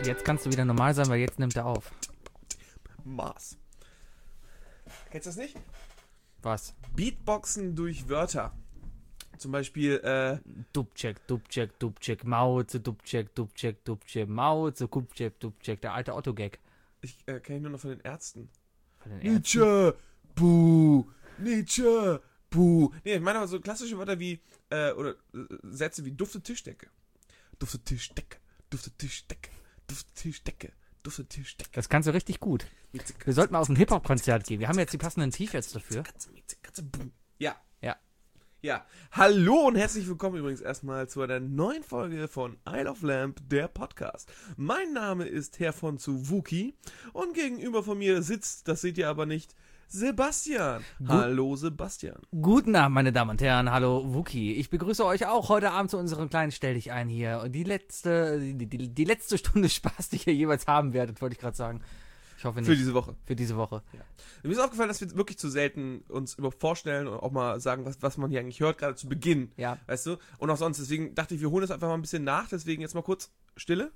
jetzt kannst du wieder normal sein, weil jetzt nimmt er auf. Mars. Kennst du das nicht? Was? Beatboxen durch Wörter. Zum Beispiel, Dubček, Dubček, Dubček, Mauze, Dubček, Dubček, Dubček, Mauze, Dubček, Dubček, der alte Otto-Gag. ich kenne ihn nur noch von den Ärzten. Von den Ärzten. Nietzsche, buh, Nietzsche, buh. Nee, ich meine aber so klassische Wörter wie, oder Sätze wie dufte Tischdecke. Dufte Tischdecke, dufte Tischdecke, dufte Tischdecke, dufte Tischdecke. Das kannst du richtig gut. Wir sollten mal auf ein Hip-Hop-Konzert gehen. Wir haben jetzt die passenden T-Shirts dafür. Ja. Ja. Ja. Hallo und herzlich willkommen übrigens erstmal zu einer neuen Folge von Isle of Lamp, der Podcast. Mein Name ist Herr von zu Wookie und gegenüber von mir sitzt, das seht ihr aber nicht, Sebastian. Hallo Sebastian. Guten Abend, meine Damen und Herren. Hallo, Wookie. Ich begrüße euch auch heute Abend zu unserem kleinen Stell dich ein hier. Und die letzte Stunde Spaß, die ihr jeweils haben werdet, wollte ich gerade sagen. Ich hoffe nicht. Für diese Woche. Für diese Woche. Ja. Mir ist aufgefallen, dass wir wirklich zu selten uns überhaupt vorstellen und auch mal sagen, was man hier eigentlich hört, gerade zu Beginn. Ja. Weißt du? Und auch sonst. Deswegen dachte ich, wir holen das einfach mal ein bisschen nach. Deswegen jetzt mal kurz Stille.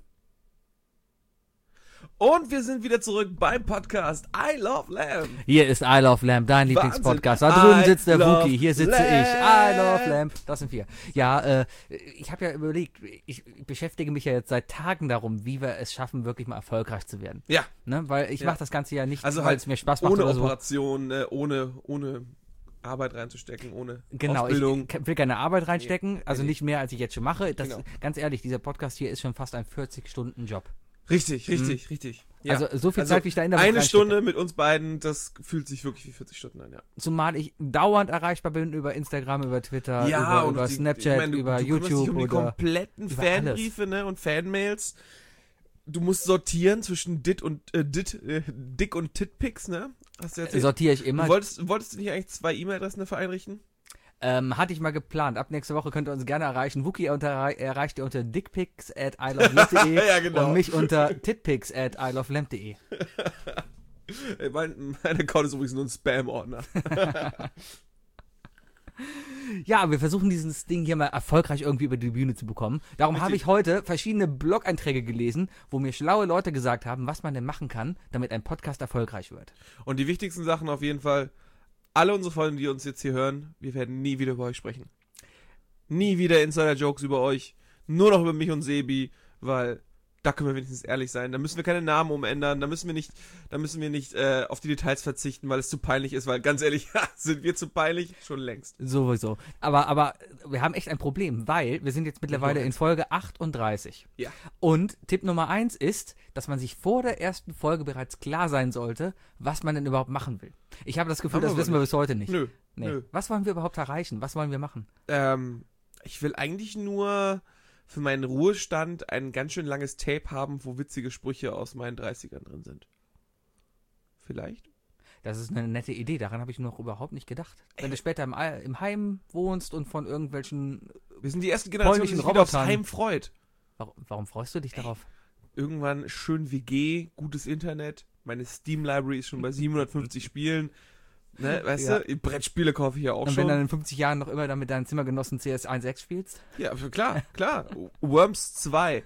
Und wir sind wieder zurück beim Podcast I Love Lamp. Hier ist I Love Lamp, dein Lieblingspodcast. Da drüben sitzt der Wookie, hier sitze ich. I Love Lamp. Das sind wir. Ja, ich habe ja überlegt, ich beschäftige mich ja jetzt seit Tagen darum, wie wir es schaffen, wirklich mal erfolgreich zu werden. Ja. Ne? Weil ich mache das Ganze ja nicht, Also weil halt es mir Spaß macht ohne oder so. Operation, ohne Arbeit reinzustecken, ohne Genau, Ausbildung. ich will keine Arbeit reinstecken, also nee. nicht mehr, als ich jetzt schon mache. Das, Genau. Ganz ehrlich, dieser Podcast hier ist schon fast ein 40-Stunden-Job. Richtig. Ja. Also so viel Zeit, wie ich da in der Woche eine reinstecke. Stunde mit uns beiden, das fühlt sich wirklich wie 40 Stunden an, ja. Zumal ich dauernd erreichbar bin über Instagram, über Twitter, Ja, über Snapchat, ich meine, über du kümmerst dich YouTube um die oder kompletten über Fanbriefe, ne, und Fanmails. Du musst sortieren zwischen Dick und Titpics, ne? Hast du erzählt? sortiere ich immer. Wolltest du nicht eigentlich 2 E-Mail-Adressen dafür einrichten? Hatte ich mal geplant. Ab nächste Woche könnt ihr uns gerne erreichen. Wookie erreicht ihr unter dickpics@ilovelamp.de Ja, genau. und mich unter titpics@ilovelamp.de. Mein Account ist übrigens nur ein Spam-Ordner. Ja, wir versuchen dieses Ding hier mal erfolgreich irgendwie über die Bühne zu bekommen. Darum habe ich heute verschiedene Blog-Einträge gelesen, wo mir schlaue Leute gesagt haben, was man denn machen kann, damit ein Podcast erfolgreich wird. Und die wichtigsten Sachen auf jeden Fall, alle unsere Freunde, die uns jetzt hier hören, wir werden nie wieder über euch sprechen. Nie wieder Insider-Jokes über euch. Nur noch über mich und Sebi, weil da können wir wenigstens ehrlich sein. Da müssen wir keine Namen umändern, da müssen wir nicht auf die Details verzichten, weil es zu peinlich ist, weil ganz ehrlich, sind wir zu peinlich? Schon längst. Sowieso. Aber wir haben echt ein Problem, weil wir sind jetzt mittlerweile in Folge 38. Ja. Und Tipp Nummer 1 ist, dass man sich vor der ersten Folge bereits klar sein sollte, was man denn überhaupt machen will. Ich habe das Gefühl, Haben das wir wissen wir bis heute nicht. Nö. Nee. Nö. Was wollen wir überhaupt erreichen? Was wollen wir machen? Ich will eigentlich nur für meinen Ruhestand ein ganz schön langes Tape haben, wo witzige Sprüche aus meinen 30ern drin sind. Vielleicht? Das ist eine nette Idee, daran habe ich noch überhaupt nicht gedacht. Wenn du später im Heim wohnst und von irgendwelchen... Wir sind die erste Generation, die sich wieder aufs Heim freut. Warum freust du dich darauf? Irgendwann schön WG, gutes Internet. Meine Steam-Library ist schon bei 750 Spielen. Ne, weißt du, Brettspiele kaufe ich ja auch und schon. wenn du dann in 50 Jahren noch immer dann mit deinen Zimmergenossen CS 1.6 spielst? Ja, klar. Worms 2.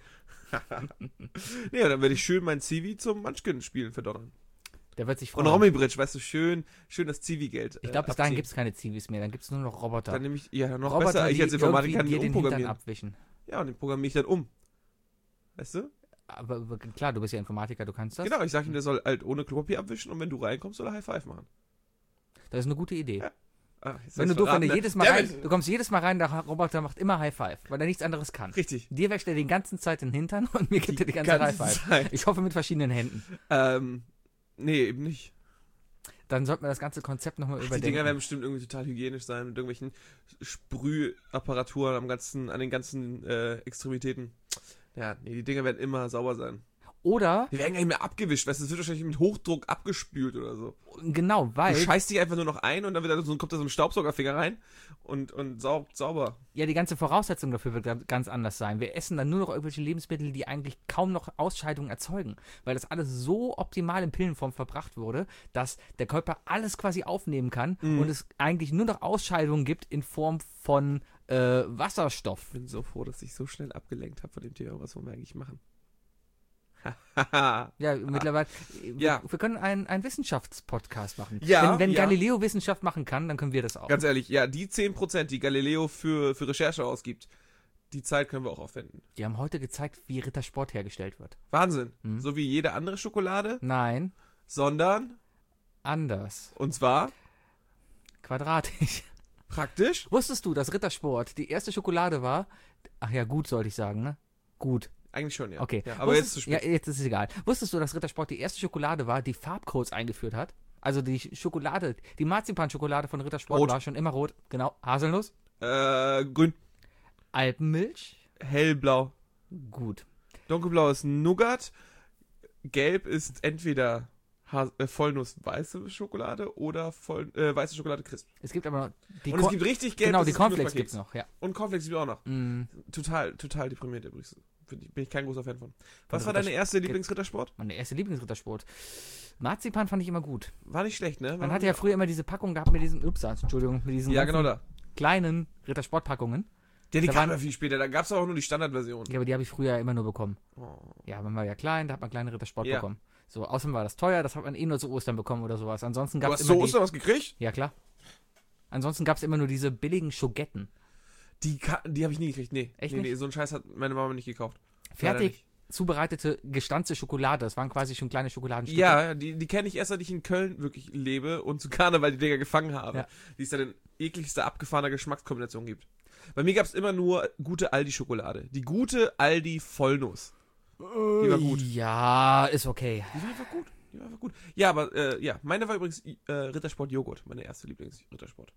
Nee, dann werde ich schön mein Civi zum Munchkin spielen verdonnern. Der wird sich freuen. Und Romibridge, weißt du, schön das Civi-Geld. Ich glaube, bis dahin gibt es keine Civis mehr, dann gibt es nur noch Roboter. Dann nehme ich, noch Roboter, besser, ich als Informatiker kann die den den Hintern umprogrammieren. abwischen. Ja, und den programmiere ich dann um. Weißt du? Aber klar, du bist ja Informatiker, du kannst das. Genau, ich sage ihm, der soll halt ohne Klopapier abwischen und wenn du reinkommst, soll er High Five machen. Das ist eine gute Idee. Ja. Wenn du jedes Mal rein, du kommst jedes Mal rein, der Roboter macht immer High Five, weil er nichts anderes kann. Richtig. Dir wäscht er die ganze Zeit den Hintern und mir gibt er die ganze High Five. Zeit. Ich hoffe mit verschiedenen Händen. Nee, eben nicht. Dann sollten wir das ganze Konzept nochmal Die überdenken. Dinger werden bestimmt irgendwie total hygienisch sein mit irgendwelchen Sprühapparaturen an den ganzen Extremitäten. Ja, nee, die Dinger werden immer sauber sein. Oder, Die werden gar nicht mehr abgewischt, weißt du, das wird wahrscheinlich mit Hochdruck abgespült oder so. genau, weil, Du scheißt dich einfach nur noch ein und dann kommt da so ein Staubsaugerfinger rein und saugt sauber. ja, die ganze Voraussetzung dafür wird ganz anders sein. Wir essen dann nur noch irgendwelche Lebensmittel, die eigentlich kaum noch Ausscheidungen erzeugen, weil das alles so optimal in Pillenform verbracht wurde, dass der Körper alles quasi aufnehmen kann und es eigentlich nur noch Ausscheidungen gibt in Form von Wasserstoff. Ich bin so froh, dass ich so schnell abgelenkt habe von dem Thema, was wollen wir eigentlich machen. Haha. Ja, mittlerweile. Ja. Wir können einen Wissenschaftspodcast machen. Ja, Wenn ja. Galileo Wissenschaft machen kann, dann können wir das auch. Ganz ehrlich, ja, die 10%, die Galileo für Recherche ausgibt, die Zeit können wir auch aufwenden. Die haben heute gezeigt, wie Rittersport hergestellt wird. Wahnsinn. Mhm. So wie jede andere Schokolade, Nein, sondern, anders. und zwar, Quadratisch. praktisch, Wusstest du, dass Rittersport die erste Schokolade war? Ach ja, gut sollte ich sagen, ne? Gut. eigentlich schon, ja. Okay. Ja, aber jetzt zu spät. Ja, jetzt ist es egal. Wusstest du, dass Rittersport die erste Schokolade war, die Farbcodes eingeführt hat? Also die Schokolade, die Marzipanschokolade von Rittersport Rot. war schon immer rot. Genau. Haselnuss. Grün, Alpenmilch. hellblau, Gut. dunkelblau ist Nougat, gelb ist entweder Vollnuss-weiße Schokolade oder weiße Schokolade Crisp. Es gibt aber noch die Und es gibt richtig gelb, Genau, das die ist Cornflakes Knusperkeks. gibt's noch, ja. Und Cornflakes gibt es auch noch. Mm, Total deprimiert übrigens. Bin ich kein großer Fan von. Was war Ritter- deine erste Lieblingsrittersport? Meine erste Lieblingsrittersport. Marzipan fand ich immer gut. War nicht schlecht, ne? Man hatte ja früher immer diese Packung gehabt mit diesen, mit diesen Ja, ganzen genau da. kleinen Rittersportpackungen. Ja, die Da kam waren- ja viel später. Da gab es auch nur die Standardversion. Ja, aber die habe ich früher immer nur bekommen. Oh. Ja, man war ja klein, da hat man kleine Rittersport Ja. bekommen. So, außerdem war das teuer, das hat man eh nur zu Ostern bekommen oder sowas. Ansonsten Du gab hast es zu immer Ostern was gekriegt? Ja, klar. Ansonsten gab es immer nur diese billigen Schogetten. Die habe ich nie gekriegt. Nee. Echt nee, nicht? nee, so einen Scheiß hat meine Mama nicht gekauft. Leider Fertig nicht. zubereitete, gestanzte Schokolade. Das waren quasi schon kleine Schokoladenstücke. Ja, die kenne ich erst, seit ich in Köln wirklich lebe und zu Karneval die Dinger gefangen habe. Ja. Die es dann in ekligster, abgefahrener Geschmackskombination gibt. Bei mir gab es immer nur gute Aldi-Schokolade. Die gute Aldi-Vollnuss. Die war gut. Ja, ist okay. Die war einfach gut. Ja, aber ja, meine war übrigens Rittersport-Joghurt. Meine erste Lieblings-Rittersport.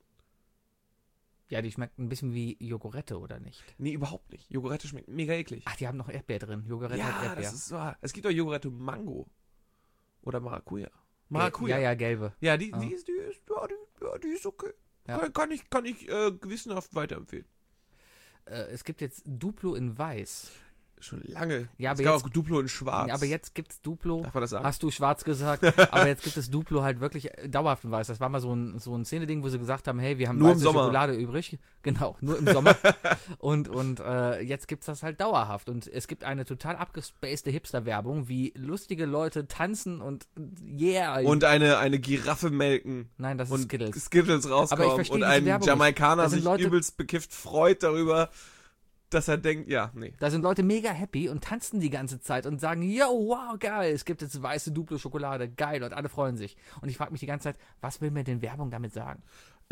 Ja, die schmeckt ein bisschen wie Jogurette, oder nicht? Nee, überhaupt nicht. Joghurette schmeckt mega eklig. Ach, die haben noch Erdbeer drin. Jogurette hat Ja, Erdbeer. das ist wahr. Es gibt auch Joghurette Mango. Oder Maracuja. Maracuja. Ja, gelbe. Ja, die, Ah. die ist okay. Ja. Kann ich gewissenhaft weiterempfehlen. Es gibt jetzt Duplo in Weiß. Schon lange. Ja, es aber gab jetzt- auch Duplo in schwarz. Aber jetzt gibt's Duplo. Darf man das sagen? Hast du schwarz gesagt, aber jetzt gibt es Duplo halt wirklich dauerhaft in Weiß. Das war mal so ein Szene-Ding, wo sie gesagt haben, hey, wir haben Nur im weiße Sommer. Schokolade übrig. Genau, nur im Sommer. und jetzt gibt's das halt dauerhaft. Und es gibt eine total abgespacede Hipster-Werbung, wie lustige Leute tanzen und yeah. Und eine Giraffe melken. Nein, das ist Und Skittles. Skittles rauskommen. Aber ich verstehe und diese ein Werbung nicht. Jamaikaner Da sind sich Leute- übelst bekifft freut darüber, dass er denkt, ja, nee. Da sind Leute mega happy und tanzen die ganze Zeit und sagen, yo, wow, geil, es gibt jetzt weiße Duplo-Schokolade, geil, und alle freuen sich. Und ich frage mich die ganze Zeit, was will mir denn Werbung damit sagen?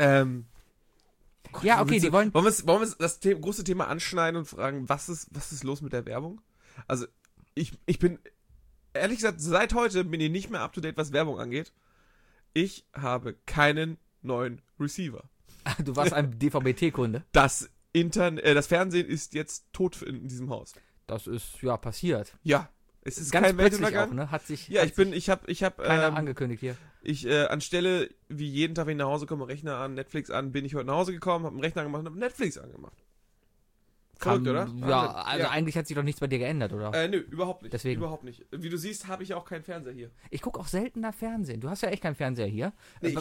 Gott, Ja, okay, die wollen- Wollen wir das große Thema anschneiden und fragen, was ist los mit der Werbung? Also, ich bin, ehrlich gesagt, seit heute bin ich nicht mehr up to date, was Werbung angeht. Ich habe keinen neuen Receiver. Du warst ein DVB-T-Kunde. Das Fernsehen ist jetzt tot in diesem Haus. Das ist, ja, passiert. Ja, es ist Ganz kein plötzlich Weltuntergang. auch, ne? Hat sich, Ja, hat sich ich habe keiner angekündigt hier. anstelle, wie jeden Tag, wenn ich nach Hause komme, Rechner an, Netflix an, bin ich heute nach Hause gekommen, habe einen Rechner angemacht und habe Netflix angemacht. Verrückt, oder? Ja, Wahnsinn. also eigentlich hat sich doch nichts bei dir geändert, oder? Nö, überhaupt nicht. Deswegen. Überhaupt nicht. Wie du siehst, habe ich auch keinen Fernseher hier. Ich gucke auch seltener Fernsehen. Du hast ja echt keinen Fernseher hier. Nee,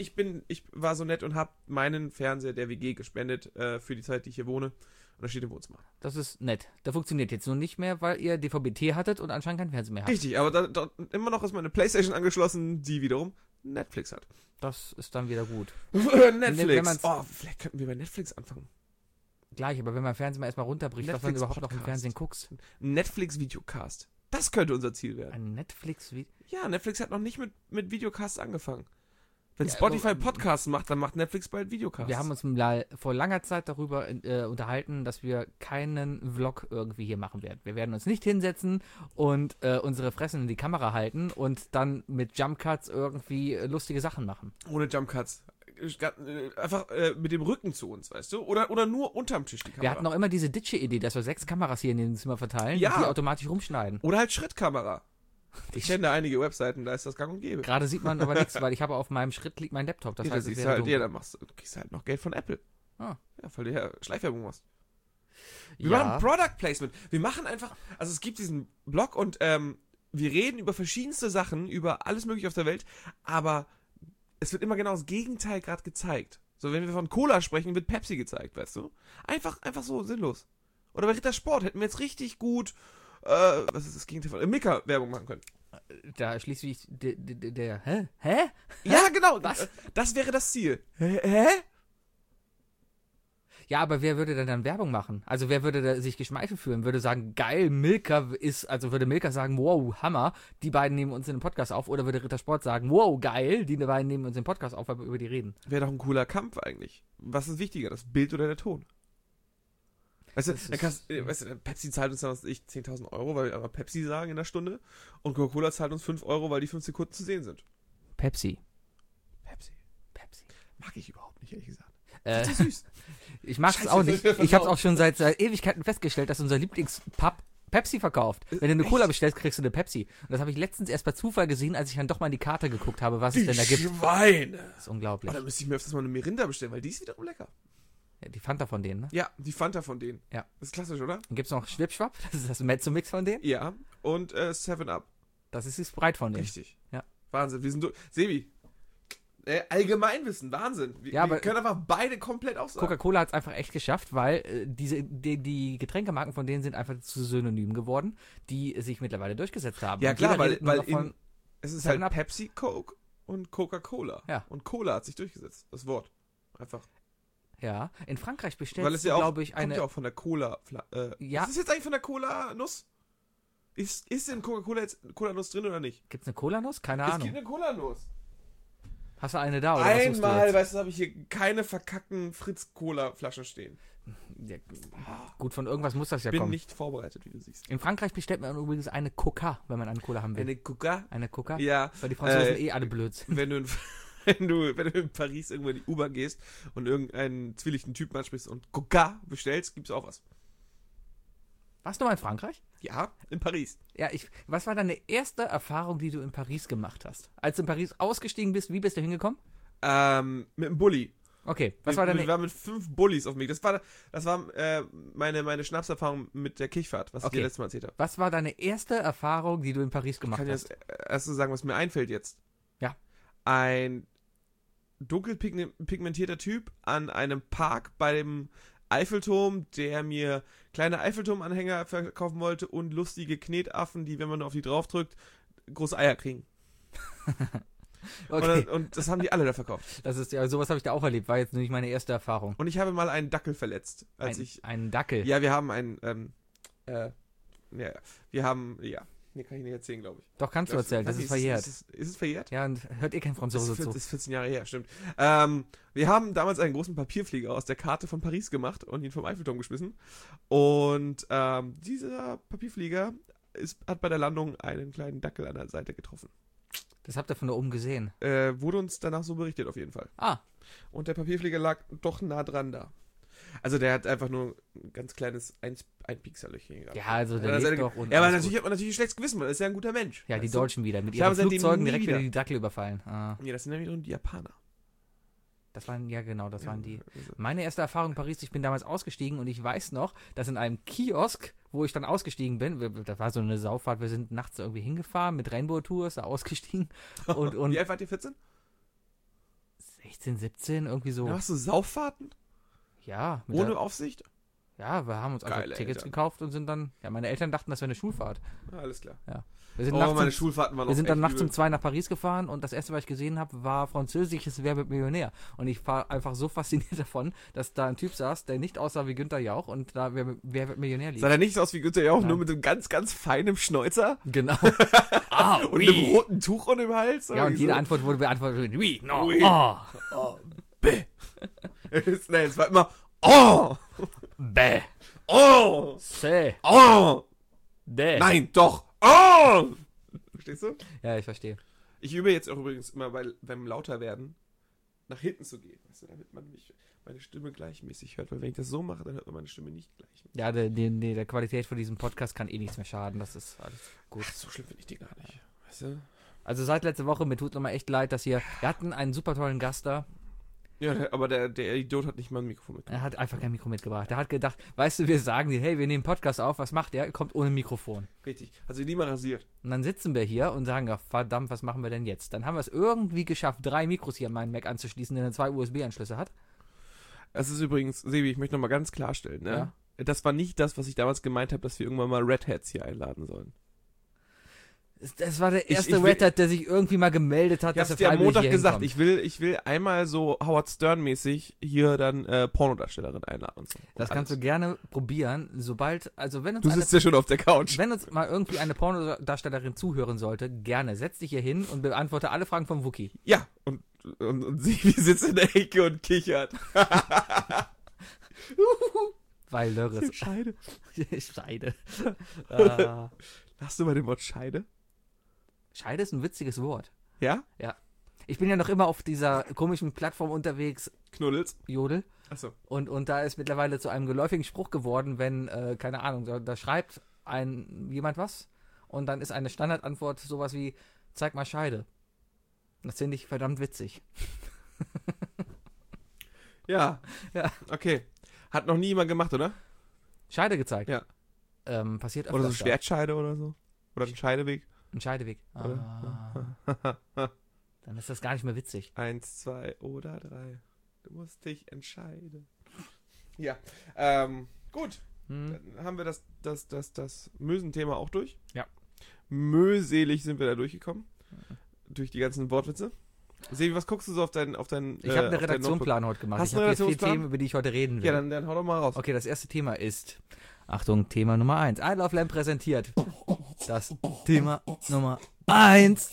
ich war so nett und habe meinen Fernseher der WG gespendet für die Zeit, die ich hier wohne. Und da steht im Wohnzimmer. Das ist nett. Der funktioniert jetzt nur nicht mehr, weil ihr DVB-T hattet und anscheinend keinen Fernseher mehr habt. Richtig, aber da immer noch ist meine Playstation angeschlossen, die wiederum Netflix hat. Das ist dann wieder gut. Netflix. Wenn man's- Oh, vielleicht könnten wir bei Netflix anfangen. Gleich, aber wenn mein Fernseher mal erstmal runterbricht, was man Netflix überhaupt noch im Podcast. Fernsehen guckst. Netflix-Videocast. Das könnte unser Ziel werden. Ein Netflix-Video. Ja, Netflix hat noch nicht mit Videocasts angefangen. Wenn Ja, Spotify aber- Podcasts macht, dann macht Netflix bald Videocasts. Wir haben uns vor langer Zeit darüber unterhalten, dass wir keinen Vlog irgendwie hier machen werden. Wir werden uns nicht hinsetzen und unsere Fressen in die Kamera halten und dann mit Jumpcuts irgendwie lustige Sachen machen. Ohne Jumpcuts. Einfach mit dem Rücken zu uns, weißt du? Oder nur unterm Tisch die Kamera. Wir hatten auch immer diese Ditsche-Idee, dass wir 6 Kameras hier in dem Zimmer verteilen Ja. und die automatisch rumschneiden. Oder halt Schrittkamera. Ich kenne da einige Webseiten, da ist das gang und gäbe. Gerade sieht man aber nichts, weil ich habe auf meinem Schritt liegt mein Laptop. Das Ja, heißt, es siehst wäre du halt, dunkel. ja, dann du kriegst halt noch Geld von Apple. Ah. Ja, weil du ja Schleichwerbung machst. Wir Ja. machen Product Placement. Wir machen einfach, also es gibt diesen Blog und wir reden über verschiedenste Sachen, über alles mögliche auf der Welt, aber es wird immer genau das Gegenteil gerade gezeigt. So, wenn wir von Cola sprechen, wird Pepsi gezeigt, weißt du? Einfach so sinnlos. Oder bei Rittersport hätten wir jetzt richtig gut was ist das Gegenteil von Milka-Werbung machen können. Da schließlich der hä? Hä? Ja, genau. Was? Das wäre das Ziel. Hä? Ja, aber wer würde denn dann Werbung machen? Also wer würde da sich geschmeichelt fühlen? Würde sagen, geil, würde Milka sagen, wow, Hammer, die beiden nehmen uns in den Podcast auf, oder würde Rittersport sagen, wow, geil, die beiden nehmen uns in den Podcast auf, weil wir über die reden? Wäre doch ein cooler Kampf eigentlich. Was ist wichtiger, das Bild oder der Ton? Weißt du, Pepsi zahlt uns dann, was weiß ich, 10.000 Euro, weil wir aber Pepsi sagen in der Stunde, und Coca-Cola zahlt uns 5 Euro, weil die 5 Sekunden zu sehen sind. Pepsi. Mag ich überhaupt nicht, ehrlich gesagt. Äh, Das ist süß. Ich mag es Scheiße, auch das nicht. ist mir Ich habe es versaut. auch schon seit Ewigkeiten festgestellt, dass unser Lieblingspub Pepsi verkauft. Wenn du eine Echt? Cola bestellst, kriegst du eine Pepsi. Und das habe ich letztens erst bei Zufall gesehen, als ich dann doch mal in die Karte geguckt habe, was es denn da gibt. Schweine. Das ist unglaublich. Oh, dann müsste ich mir öfters mal eine Mirinda bestellen, weil die ist wiederum lecker. Ja, die Fanta von denen, ne? Ja, die Fanta von denen. Ja. Das ist klassisch, oder? Dann gibt es noch Schwipschwapp, das ist das Mezzo-Mix von denen. Ja. Und 7-Up. Das ist die Sprite von denen. Richtig. Ja. Wahnsinn. Wir sind Sebi. Allgemeinwissen, Wahnsinn. Wir Ja, aber können einfach beide komplett aussagen. Coca-Cola hat es einfach echt geschafft, weil die Getränkemarken von denen sind einfach zu Synonymen geworden, die sich mittlerweile durchgesetzt haben. Ja, Und klar, jeder redet nur weil noch von, es ist 7-Up. halt Pepsi, Coke und Coca-Cola. Ja. Und Cola hat sich durchgesetzt, das Wort. Einfach. ja, in Frankreich Weil bestellst es du, ja auch, glaube ich, kommt eine... ja auch von der Cola. Ja. Ist es jetzt eigentlich von der Cola-Nuss? Ist in Coca-Cola jetzt Cola-Nuss drin oder nicht? Gibt's eine Cola-Nuss? Keine Es Ahnung. gibt eine Cola-Nuss. Hast du eine da, oder was suchst du Einmal, jetzt? weißt du, habe ich hier keine verkackten Fritz-Cola-Flaschen stehen. Ja, gut, von irgendwas muss das ja Bin kommen. nicht vorbereitet, wie du siehst. In Frankreich bestellt man übrigens eine Coca, wenn man eine Cola haben will. Eine Coca? Eine Coca? Ja. Weil die Franzosen alle blöd sind. Wenn du in Paris irgendwo in die U-Bahn gehst und irgendeinen zwielichten Typen ansprichst und Coca bestellst, gibt's auch was. Warst du mal in Frankreich? Ja, in Paris. Ja, was war deine erste Erfahrung, die du in Paris gemacht hast? Als du in Paris ausgestiegen bist, wie bist du hingekommen? Mit einem Bulli. Okay, was Wir war deine... waren mit 5 Bullis auf mich. Das war meine Schnapserfahrung mit der Kirchfahrt, was ich Okay. dir letztes Mal erzählt habe. Was war deine erste Erfahrung, die du in Paris Ich gemacht kann hast? jetzt erst so sagen, was mir einfällt jetzt. Ja. Ein dunkel pigmentierter Typ an einem Park bei dem Eiffelturm, der mir kleine Eiffelturmanhänger verkaufen wollte und lustige Knetaffen, die, wenn man auf die draufdrückt, große Eier kriegen. Okay, Und das haben die alle da verkauft. das ist ja, sowas habe ich da auch erlebt, war jetzt nicht meine erste Erfahrung. Und ich habe mal einen Dackel verletzt, Einen Dackel. Ja, wir haben einen, nee, kann ich nicht erzählen, glaube ich. Doch, kannst du erzählen, das ist verjährt. Ist es verjährt? Ja, und hört kein Franzose zu. Das ist 14 Jahre her, stimmt. Wir haben damals einen großen Papierflieger aus der Karte von Paris gemacht und ihn vom Eiffelturm geschmissen. Und dieser Papierflieger hat bei der Landung einen kleinen Dackel an der Seite getroffen. Das habt ihr von da oben gesehen. Wurde uns danach so berichtet auf jeden Fall. Ah, Und der Papierflieger lag doch nah dran da. Also der hat einfach nur ein ganz kleines Einpiekserlöchchen gehabt. ja, also der An der lebt Seite doch. Und Ja, aber alles natürlich gut. hat man natürlich ein schlechtes Gewissen, weil er ist ja ein guter Mensch. Ja, die weißt du? Deutschen wieder, mit Ich habe ihren seitdem Flugzeugen nie direkt wieder wieder. die Dackel überfallen. Ah, Ja, das sind nämlich nur die Japaner. das waren, ja genau, das waren die. Also, Meine erste Erfahrung in Paris, ich bin damals ausgestiegen und ich weiß noch, dass in einem Kiosk, wo ich dann ausgestiegen bin, da war so eine Sauffahrt, wir sind nachts irgendwie hingefahren mit Rainbow Tours, da ausgestiegen und Wie alt wart ihr, 14? 16, 17, irgendwie so. Da machst du Sauffahrten? Ja, Ohne Aufsicht? ja, wir haben uns einfach Geile Tickets Eltern. gekauft und sind dann, ja, meine Eltern dachten, das wäre eine Schulfahrt. Ah, alles klar. Wir sind, Oh, nachts, meine um, Schulfahrten waren wir auch sind dann echt nachts um übel. 2 nach Paris gefahren und das erste, was ich gesehen habe, war französisches Wer wird Millionär. Und ich war einfach so fasziniert davon, dass da ein Typ saß, der nicht aussah wie Günther Jauch und da Wer wird Millionär lief. Sah der nicht aus wie Günther Jauch, Nein. nur mit einem ganz, ganz feinem Schnäuzer Genau. Ah, und einem roten Tuch um den Hals? Ja, und Irgendwie jede so. Antwort wurde beantwortet mit oui, no, Oui. oh, Oh, bäh. Nein, es war immer oh, bäh, oh, se, oh, de. nein, doch, oh. Verstehst du? Ja, ich verstehe. Ich übe jetzt auch übrigens immer beim Lauterwerden nach hinten zu gehen, weißt du, damit man meine Stimme gleichmäßig hört, weil wenn ich das so mache, dann hört man meine Stimme nicht gleichmäßig. Ja, der Qualität von diesem Podcast kann eh nichts mehr schaden, das ist alles gut. So schlimm finde ich die gar nicht, weißt du? Also seit letzter Woche, mir tut nochmal echt leid, dass wir hatten einen super tollen Gast da. Ja, aber der Idiot hat nicht mal ein Mikrofon mitgebracht. Er hat einfach kein Mikro mitgebracht. Er hat gedacht, weißt du, wir sagen dir, hey, wir nehmen Podcast auf, was macht er? Er kommt ohne Mikrofon. Richtig, also nie mal rasiert. Und dann sitzen wir hier und sagen, ja, verdammt, was machen wir denn jetzt? Dann haben wir es irgendwie geschafft, 3 Mikros hier an meinen Mac anzuschließen, der 2 USB-Anschlüsse hat. Es ist übrigens, Sebi, ich möchte nochmal ganz klarstellen, ne? Ja. das war nicht das, was ich damals gemeint habe, dass wir irgendwann mal Red Hats hier einladen sollen. Das war der erste Red Hat, der sich irgendwie mal gemeldet hat, Ich dass hab's er dir am freiwillig Montag hier gesagt, hinkommt. ich will einmal so Howard Stern-mäßig hier dann Pornodarstellerin einladen und so. Das kannst du gerne probieren, wenn Du sitzt ja schon auf der Couch. wenn uns mal irgendwie eine Pornodarstellerin zuhören sollte, gerne, setz dich hier hin und beantworte alle Fragen vom Wookie. Ja, und sie sitzt in der Ecke und kichert. Weil Lörres. Scheide. Scheide. Hast du bei dem Wort Scheide? Scheide ist ein witziges Wort. Ja? Ich bin ja noch immer auf dieser komischen Plattform unterwegs, Knuddels? Jodel. Achso. Und da ist mittlerweile zu einem geläufigen Spruch geworden, wenn, keine Ahnung, da schreibt jemand was und dann ist eine Standardantwort sowas wie, zeig mal Scheide. Das finde ich verdammt witzig. Ja. Ja. Okay. Hat noch nie jemand gemacht, oder? Scheide gezeigt. Ja. Passiert öfters. Oder so Schwertscheide oder so? Oder ein Scheideweg? Ein Scheideweg. Dann ist das gar nicht mehr witzig. 1, 2 oder 3. Du musst dich entscheiden. Ja. Gut. Dann haben wir das Mösen-Thema auch durch. Ja. Möselig sind wir da durchgekommen. Durch die ganzen Wortwitze. Sebi, was guckst du so auf dein Ich habe eine Redaktionsplan heute gemacht. Hast Ich du habe einen hier 4 Redaktionsplan? Themen, über die ich heute reden will. Ja, dann hau doch mal raus. Okay, das erste Thema ist, Achtung, Thema Nummer 1. I Love Lamb präsentiert. Das Thema Nummer 1.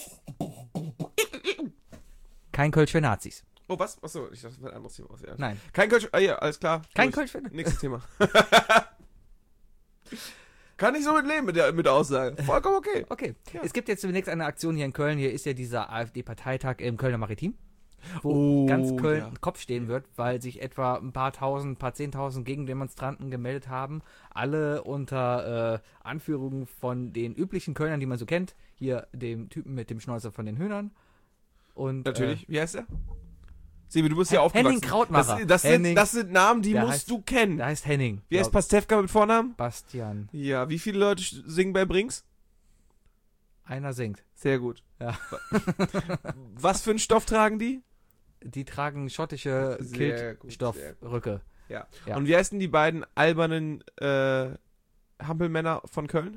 Kein Kölsch für Nazis. Oh, was? Achso, ich dachte, das wäre ein anderes Thema. Ja. Nein, Kein Kölsch. Ah ja, alles klar. kein Durch. Kölsch für Nazis. Nächstes Thema. Kann ich so mit leben mit der Aussage. Vollkommen okay. Okay, Ja. es gibt jetzt zunächst eine Aktion hier in Köln. Hier ist ja dieser AfD-Parteitag im Kölner Maritim, wo ganz Köln Kopf stehen wird, weil sich etwa ein paar 10.000 Gegendemonstranten gemeldet haben. Alle unter Anführung von den üblichen Kölnern, die man so kennt. Hier dem Typen mit dem Schnäuzer von den Hühnern. Und, Natürlich. Wie heißt er? Sebi, du bist ja aufgewachsen. Henning Krautmacher. Das sind Namen, die Der musst heißt- du kennen. Der heißt Henning. Wie heißt Pastewka mit Vornamen? Bastian. Ja, wie viele Leute singen bei Brings? Einer singt. Sehr gut. Ja. Was für einen Stoff tragen die? Die tragen schottische Sehr gut, Kiltstoffröcke. Ja. Ja. Und wie heißen die beiden albernen Hampelmänner von Köln?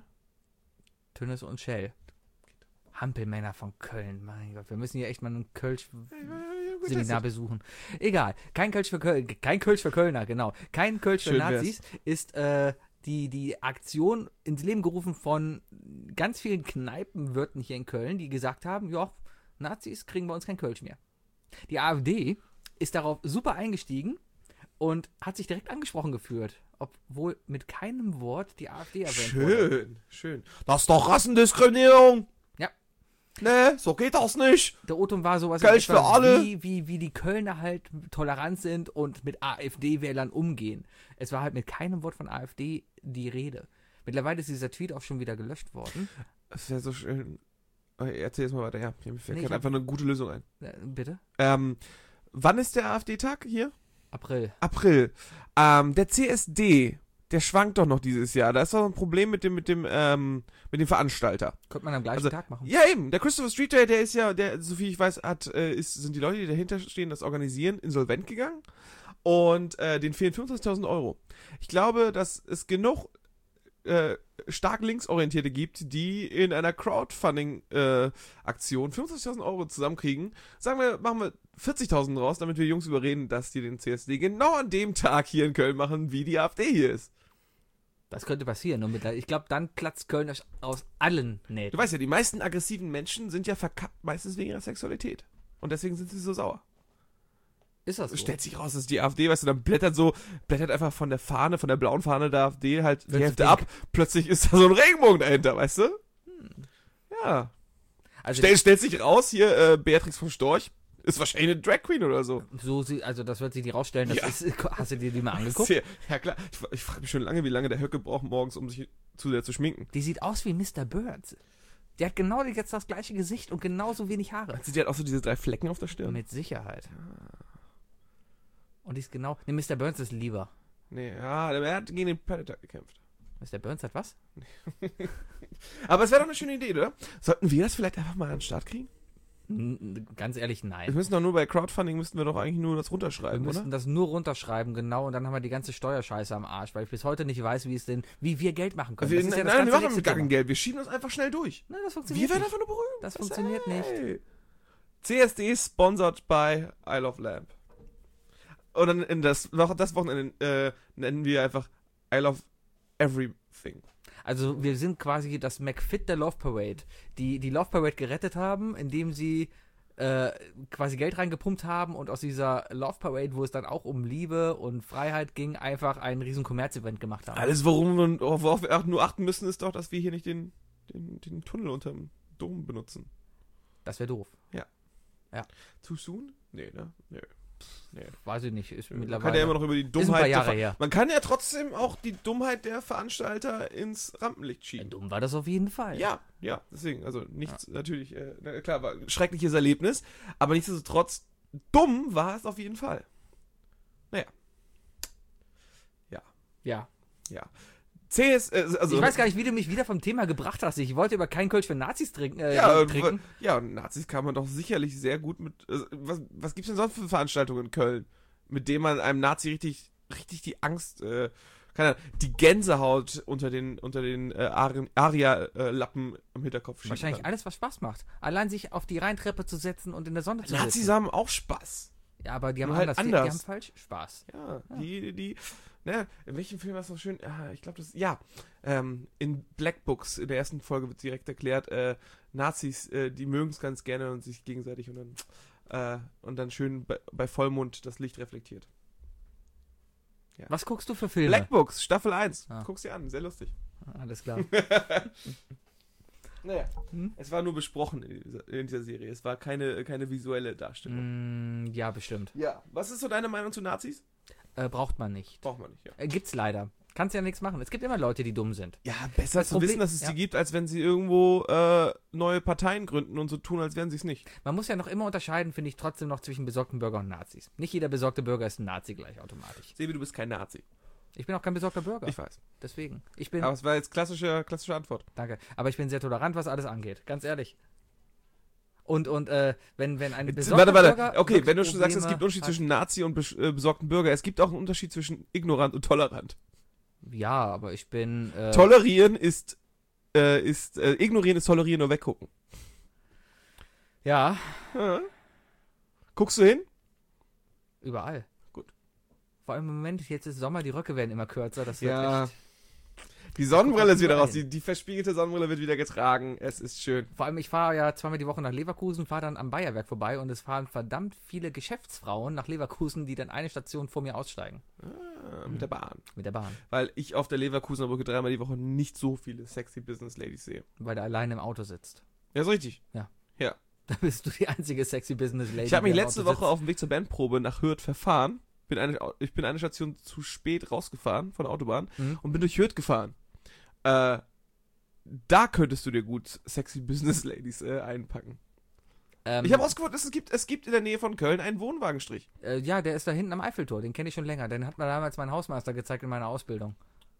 Tönnes und Shell. Hampelmänner von Köln. Mein Gott, wir müssen hier echt mal ein Kölsch-Seminar besuchen. Egal. Kein Kölsch für Köln. Kein Kölsch für Kölner, genau. Kein Kölsch für Schön Nazis ist die Aktion ins Leben gerufen von ganz vielen Kneipenwirten hier in Köln, die gesagt haben, ja, Nazis kriegen bei uns kein Kölsch mehr. Die AfD ist darauf super eingestiegen und hat sich direkt angesprochen gefühlt, obwohl mit keinem Wort die AfD erwähnt wurde. Schön. Das ist doch Rassendiskriminierung. Ja. Ne, so geht das nicht. Der O-Ton war sowas Kölsch für alle. wie die Kölner halt tolerant sind und mit AfD-Wählern umgehen. Es war halt mit keinem Wort von AfD die Rede. Mittlerweile ist dieser Tweet auch schon wieder gelöscht worden. Das wäre so schön. Okay, erzähl jetzt mal weiter. Ja, mir fällt Nee, ich einfach eine gute Lösung ein. Bitte? Wann ist der AfD-Tag hier? April. April. Der CSD, der schwankt doch noch dieses Jahr. Da ist doch ein Problem mit dem Veranstalter. Könnte man am gleichen Also, Tag machen. Ja, eben. Der Christopher Street Day, der ist ja, soviel ich weiß, sind die Leute, die dahinter stehen, das organisieren, insolvent gegangen. Und denen fehlen 25.000 Euro. Ich glaube, dass es genug stark linksorientierte gibt, die in einer Crowdfunding-Aktion 25.000 Euro zusammenkriegen. Sagen wir, machen wir 40.000 raus, damit wir Jungs überreden, dass die den CSD genau an dem Tag hier in Köln machen, wie die AfD hier ist. Das könnte passieren. Und ich glaube, dann platzt Köln aus allen Nähten. Du weißt ja, die meisten aggressiven Menschen sind ja verkappt, meistens wegen ihrer Sexualität. Und deswegen sind sie so sauer. Ist das so? Stellt sich raus, dass die AfD, weißt du, dann blättert einfach von der Fahne, von der blauen Fahne der AfD halt die Wird's Hälfte pink. ab. Plötzlich ist da so ein Regenbogen dahinter, weißt du? Ja. Also Stellt sich raus, hier, Beatrix von Storch ist wahrscheinlich eine Drag Queen oder so. also das wird sich nicht rausstellen. Das Ja. hast du dir die mal angeguckt? Ja, klar. Ich frage mich schon lange, wie lange der Höcke braucht morgens, um sich zu sehr zu schminken. Die sieht aus wie Mr. Burns. Der hat genau jetzt das gleiche Gesicht und genauso wenig Haare. Sie hat auch so diese 3 Flecken auf der Stirn. Mit Sicherheit. Und die ist genau. Ne, Mr. Burns ist lieber. Nee, ja, er hat gegen den Predator gekämpft. Mr. Burns hat was? Aber es wäre doch eine schöne Idee, oder? Sollten wir das vielleicht einfach mal an den Start kriegen? Ganz ehrlich, Wir nein. müssen doch nur bei Crowdfunding, müssten wir doch eigentlich nur das Wir runterschreiben, müssten oder? das nur runterschreiben, genau, und dann haben wir die ganze Steuerscheiße am Arsch, weil ich bis heute nicht weiß, wie wir Geld machen können. Wir, Das ist ja das nein, wir ganze machen nächste damit gar kein Thema. Geld. Wir schieben das einfach schnell durch. Nein, das funktioniert Wir werden nicht. einfach nur berühmt. Das funktioniert nicht. Hey. CSD sponsored by Isle of Lamp. Und dann das Wochenende nennen wir einfach Isle of Everything. Also wir sind quasi das McFit der Love Parade, die Love Parade gerettet haben, indem sie quasi Geld reingepumpt haben und aus dieser Love Parade, wo es dann auch um Liebe und Freiheit ging, einfach ein riesen Kommerzevent gemacht haben. Alles, worauf wir nur achten müssen, ist doch, dass wir hier nicht den Tunnel unterm Dom benutzen. Das wäre doof. Too soon? Nee, ne? Nee. Weiß ich nicht. Ist Man mittlerweile kann ja immer noch über die ist ein paar Dummheit Jahre her. Man kann ja trotzdem auch die Dummheit der Veranstalter ins Rampenlicht schieben. Dumm war das auf jeden Fall. Ja, deswegen, also nichts, natürlich, na klar, war ein schreckliches Erlebnis, aber nichtsdestotrotz, dumm war es auf jeden Fall. Ja. Also, Ich weiß gar nicht, wie du mich wieder vom Thema gebracht hast. Ich wollte über kein Kölsch für Nazis trinken. und Nazis kann man doch sicherlich sehr gut mit, was gibt's denn sonst für Veranstaltungen in Köln, mit denen man einem Nazi richtig die Angst, die Gänsehaut unter den Aria-Lappen am Hinterkopf schieben Wahrscheinlich kann. alles, was Spaß macht. Allein sich auf die Rheintreppe zu setzen und in der Sonne zu Nazis sitzen. haben auch Spaß. Ja, aber die haben Nur halt anders. Die anders. haben falsch Spaß. Ja, in welchem Film war es so schön? Ich glaube, in Black Books, in der ersten Folge wird direkt erklärt, Nazis, die mögen es ganz gerne und sich gegenseitig und dann schön bei Vollmond das Licht reflektiert. Ja. Was guckst du für Filme? Black Books, Staffel 1. Ah. Guck's dir an, sehr lustig. Alles klar. Naja, es war nur besprochen in dieser Serie. Es war keine visuelle Darstellung. Ja, bestimmt. Ja, was ist so deine Meinung zu Nazis? Braucht man nicht. Braucht man nicht, ja. Gibt's leider. Kannst ja nichts machen. Es gibt immer Leute, die dumm sind. Ja, besser Das zu wissen, Problem- dass es ja. die gibt, als wenn sie irgendwo neue Parteien gründen und so tun, als wären sie es nicht. Man muss ja noch immer unterscheiden, finde ich, trotzdem noch zwischen besorgten Bürger und Nazis. Nicht jeder besorgte Bürger ist ein Nazi gleich automatisch. Sebi, du bist kein Nazi. Ich bin auch kein besorgter Bürger. Ich weiß. Deswegen. Ich bin. Aber es war jetzt klassische Antwort. Danke. Aber ich bin sehr tolerant, was alles angeht. Ganz ehrlich. Und wenn ein besorgter Warte. Bürger Okay, wirklich wenn du schon sagst, es Probleme gibt einen Unterschied hat- zwischen Nazi und besorgten Bürger, es gibt auch einen Unterschied zwischen ignorant und tolerant. Ja, aber ich bin. Tolerieren ist ignorieren ist tolerieren oder weggucken. Ja, Ja. Guckst du hin? überall. Gut. Vor allem im Moment, jetzt ist Sommer, die Röcke werden immer kürzer. Das wird Ja. echt. Die Sonnenbrille ist wieder überall raus, hin. die verspiegelte Sonnenbrille wird wieder getragen. Es ist schön. Vor allem, ich fahre ja zweimal die Woche nach Leverkusen, fahre dann am Bayerwerk vorbei und es fahren verdammt viele Geschäftsfrauen nach Leverkusen, die dann eine Station vor mir aussteigen. Mit der Bahn. Mit der Bahn. Weil ich auf der Leverkusener Brücke dreimal die Woche nicht so viele sexy Business Ladies sehe. Weil du alleine im Auto sitzt. Ja, ist richtig. Da bist du die einzige sexy Business Lady. Ich habe mich die im letzte Auto Woche sitzt. auf dem Weg zur Bandprobe nach Hürth verfahren. Ich bin eine Station zu spät rausgefahren von der Autobahn und bin durch Hürth gefahren. Da könntest du dir gut sexy Business Ladies einpacken. Ich habe ausgefunden, es gibt in der Nähe von Köln einen Wohnwagenstrich. Ja, der ist da hinten am Eiffeltor. Den kenne ich schon länger. Den hat mir damals mein Hausmeister gezeigt in meiner Ausbildung.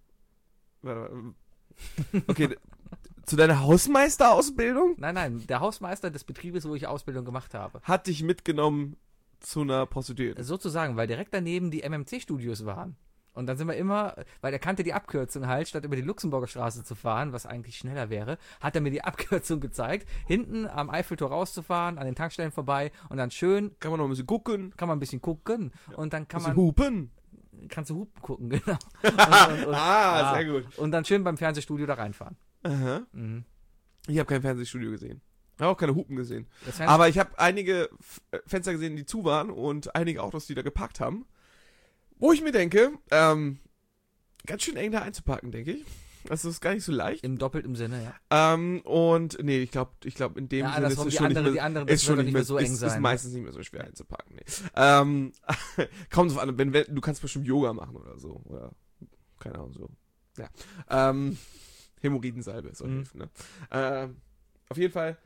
Okay, zu deiner Hausmeisterausbildung Nein, der Hausmeister des Betriebes, wo ich Ausbildung gemacht habe. hat dich mitgenommen zu einer Prostituierten. Sozusagen, weil direkt daneben die MMC-Studios waren. Und dann sind wir immer, weil er kannte die Abkürzung halt, statt über die Luxemburger Straße zu fahren, was eigentlich schneller wäre, hat er mir die Abkürzung gezeigt, hinten am Eiffeltor rauszufahren, an den Tankstellen vorbei und dann schön, Kann man noch ein bisschen gucken, kann man ein bisschen gucken und dann ein kann bisschen man, hupen. kannst du Hupen gucken, genau. Sehr gut. Und dann schön beim Fernsehstudio da reinfahren. Aha. Mhm. Ich habe kein Fernsehstudio gesehen. Ich habe auch keine Hupen gesehen. Das Fernseh- Aber ich habe einige Fenster gesehen, die zu waren und einige Autos, die da geparkt haben. Wo ich mir denke, ganz schön eng da einzuparken, denke ich. Das ist gar nicht so leicht. Im doppelten Sinne, ja. Und nee, ich glaube in dem Ja, Sinne ist andersrum, es die schon andere, nicht die mehr, andere, ist schon wird nicht nicht mehr mehr so eng ist sein. meistens nicht mehr so schwer einzuparken. Nee. Kommt drauf an, wenn du kannst bestimmt Yoga machen oder so. Oder keine Ahnung, so. Ja. Hämorrhoidensalbe soll helfen, ne? Auf jeden Fall.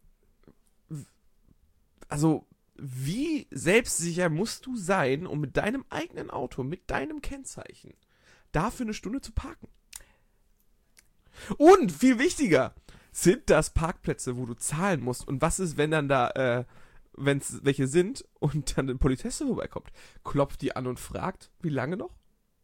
Also, wie selbstsicher musst du sein, um mit deinem eigenen Auto, mit deinem Kennzeichen, dafür eine Stunde zu parken? Und, viel wichtiger, sind das Parkplätze, wo du zahlen musst? Und was ist, wenn dann da, wenn es welche sind und dann ein Polizist vorbeikommt? Klopft die an und fragt, wie lange noch?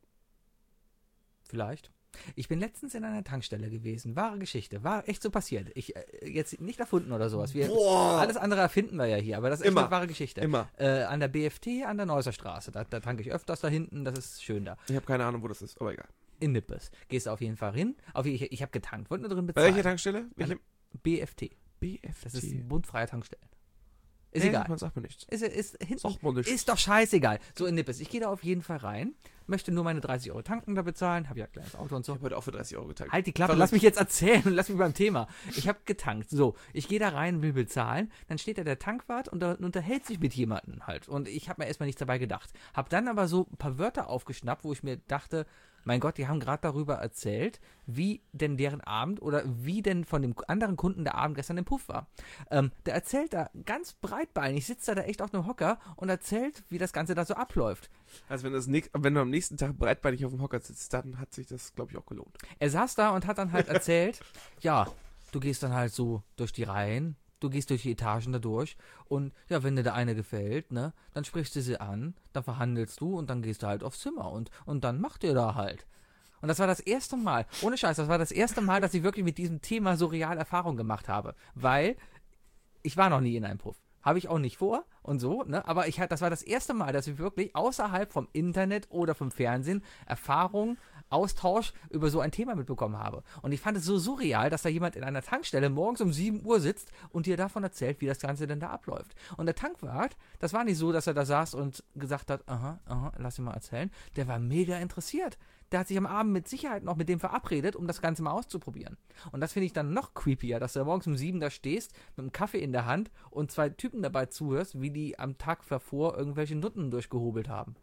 Vielleicht. Ich bin letztens in einer Tankstelle gewesen. Wahre Geschichte. War echt so passiert. Jetzt nicht erfunden oder sowas. Alles andere erfinden wir ja hier, aber das ist echt eine wahre Geschichte. Immer. An der BFT, an der Neusser Straße. Da tanke ich öfters da hinten. Das ist schön da. Ich habe keine Ahnung, wo das ist, aber egal. In Nippes. Gehst du auf jeden Fall hin. Ich habe getankt. Wollte nur drin bezahlen. Welche Tankstelle? BFT. BFT. Das ist bundfreie Tankstellen. Ist egal. Man sagt mir nichts. Ist doch scheißegal. So in Nippes. Ich gehe da auf jeden Fall rein. Möchte nur meine 30 € tanken da bezahlen. Habe ja ein kleines Auto und so. Ich habe heute auch für 30 € getankt. Halt die Klappe, lass mich jetzt erzählen und lass mich beim Thema. Ich habe getankt. So, ich gehe da rein, will bezahlen. Dann steht da der Tankwart und unterhält sich mit jemandem halt. Und ich habe mir erstmal nichts dabei gedacht. Habe dann aber so ein paar Wörter aufgeschnappt, wo ich mir dachte, mein Gott, die haben gerade darüber erzählt, wie denn deren Abend oder wie denn von dem anderen Kunden der Abend gestern im Puff war. Der erzählt da ganz breitbeinig, sitzt da echt auf einem Hocker und erzählt, wie das Ganze da so abläuft. Also wenn du am nächsten Tag breitbeinig auf dem Hocker sitzt, dann hat sich das, glaube ich, auch gelohnt. Er saß da und hat dann halt erzählt, ja, du gehst dann halt so durch die Reihen, du gehst durch die Etagen da durch und ja, wenn dir der eine gefällt, ne, dann sprichst du sie an, dann verhandelst du und dann gehst du halt aufs Zimmer und dann macht ihr da halt. Und das war das erste Mal, ohne Scheiß, das war das erste Mal, dass ich wirklich mit diesem Thema so real Erfahrung gemacht habe, weil ich war noch nie in einem Puff. Habe ich auch nicht vor und so, ne? Aber das war das erste Mal, dass ich wirklich außerhalb vom Internet oder vom Fernsehen Erfahrung, Austausch über so ein Thema mitbekommen habe. Und ich fand es so surreal, dass da jemand in einer Tankstelle morgens um 7 Uhr sitzt und dir davon erzählt, wie das Ganze denn da abläuft. Und der Tankwart, das war nicht so, dass er da saß und gesagt hat, aha, lass ihn mal erzählen. Der war mega interessiert. Der hat sich am Abend mit Sicherheit noch mit dem verabredet, um das Ganze mal auszuprobieren. Und das finde ich dann noch creepier, dass du da morgens um 7 da stehst, mit einem Kaffee in der Hand und 2 Typen dabei zuhörst, wie die am Tag davor irgendwelche Nutten durchgehobelt haben.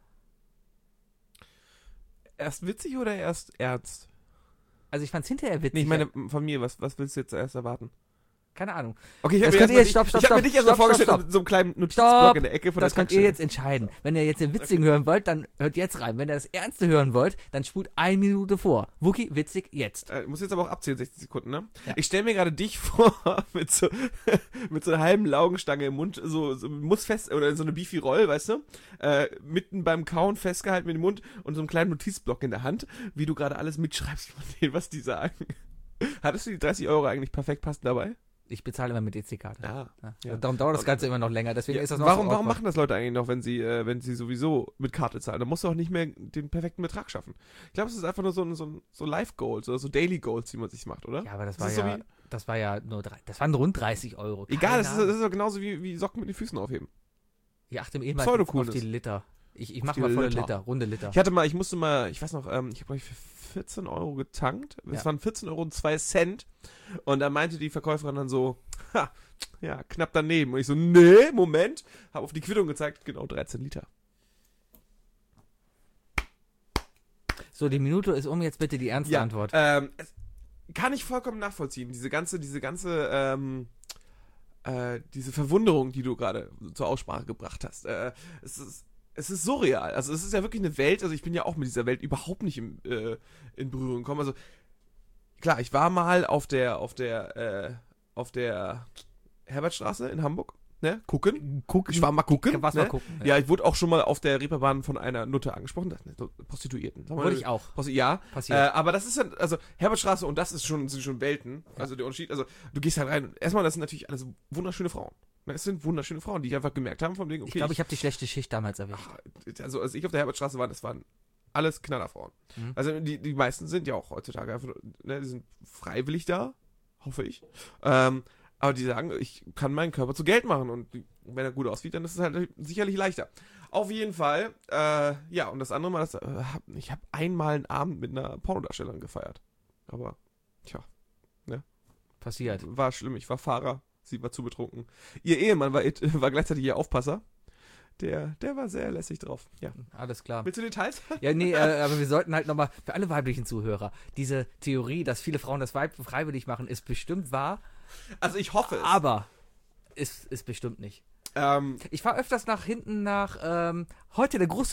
Erst witzig oder erst ernst? Also ich fand es hinterher witzig. Nee, ich meine, von mir, was willst du jetzt erst erwarten? Keine Ahnung. Okay, ich habe mir dich erst mal vorgestellt mit so einem kleinen Notizblock in der Ecke von der Das könnt ihr jetzt entscheiden. Wenn ihr jetzt den Witzigen hören wollt, dann hört jetzt rein. Wenn ihr das Ernste hören wollt, dann spult 1 Minute vor. Wookie, witzig, jetzt. Muss jetzt aber auch abzählen, 60 Sekunden, ne? Ja. Ich stelle mir gerade dich vor, mit so einer halben Laugenstange im Mund, so muss fest, oder so eine Beefy-Roll, weißt du? Mitten beim Kauen festgehalten mit dem Mund und so einem kleinen Notizblock in der Hand, wie du gerade alles mitschreibst von denen, was die sagen. Hattest du die 30 € eigentlich perfekt passend dabei? Ich bezahle immer mit EC-Karte. Ja. Darum dauert das Ganze immer noch länger. Deswegen ist das noch warum machen das Leute eigentlich noch, wenn sie sowieso mit Karte zahlen? Da musst du auch nicht mehr den perfekten Betrag schaffen. Ich glaube, es ist einfach nur so Life-Goals oder so Daily-Goals, die man sich macht, oder? Ja, aber das waren rund 30 €. Egal, das ist doch genauso wie Socken mit den Füßen aufheben. Ich achte eben auf die Liter. Ich mache mal volle Liter, runde Liter. Ich musste mal, ich weiß noch, ich habe für 14 € getankt. Es waren 14,02 €. Und da meinte die Verkäuferin dann so, knapp daneben. Und ich so, nee, Moment. Habe auf die Quittung gezeigt, genau 13 Liter. So, die Minute ist um, jetzt bitte die ernste Antwort. Kann ich vollkommen nachvollziehen. Diese Verwunderung, die du gerade zur Aussprache gebracht hast. Es ist surreal. Also es ist ja wirklich eine Welt, also ich bin ja auch mit dieser Welt überhaupt nicht in Berührung gekommen. Also klar, ich war mal auf der Herbertstraße in Hamburg, ne? Gucken. Ich war mal gucken. Was ne? mal gucken. Ja, ich wurde auch schon mal auf der Reeperbahn von einer Nutte angesprochen, Prostituierten. Wurde ich auch. Ja, passiert. aber das ist ja, also Herbertstraße und das sind schon Welten. Ja. Also der Unterschied, also du gehst halt rein. Erstmal, das sind natürlich alles wunderschöne Frauen. Es sind wunderschöne Frauen, die einfach gemerkt haben, von wegen, okay. Ich glaube, ich habe die schlechte Schicht damals erwischt. Also als ich auf der Herbertstraße war, das waren alles Knallerfrauen. Mhm. Also die meisten sind ja auch heutzutage einfach, ne, die sind freiwillig da, hoffe ich. Aber die sagen, ich kann meinen Körper zu Geld machen und wenn er gut aussieht, dann ist es halt sicherlich leichter. Auf jeden Fall, und das andere Mal, ich habe einmal einen Abend mit einer Pornodarstellerin gefeiert. Aber, ne. Passiert. War schlimm, ich war Fahrer. Sie war zu betrunken. Ihr Ehemann war gleichzeitig ihr Aufpasser. Der war sehr lässig drauf. Ja. Alles klar. Willst du Details? Ja, nee, aber wir sollten halt nochmal, für alle weiblichen Zuhörer, diese Theorie, dass viele Frauen das freiwillig machen, ist bestimmt wahr. Also ich hoffe es. Aber ist bestimmt nicht. Ich fahre öfters nach hinten heute der große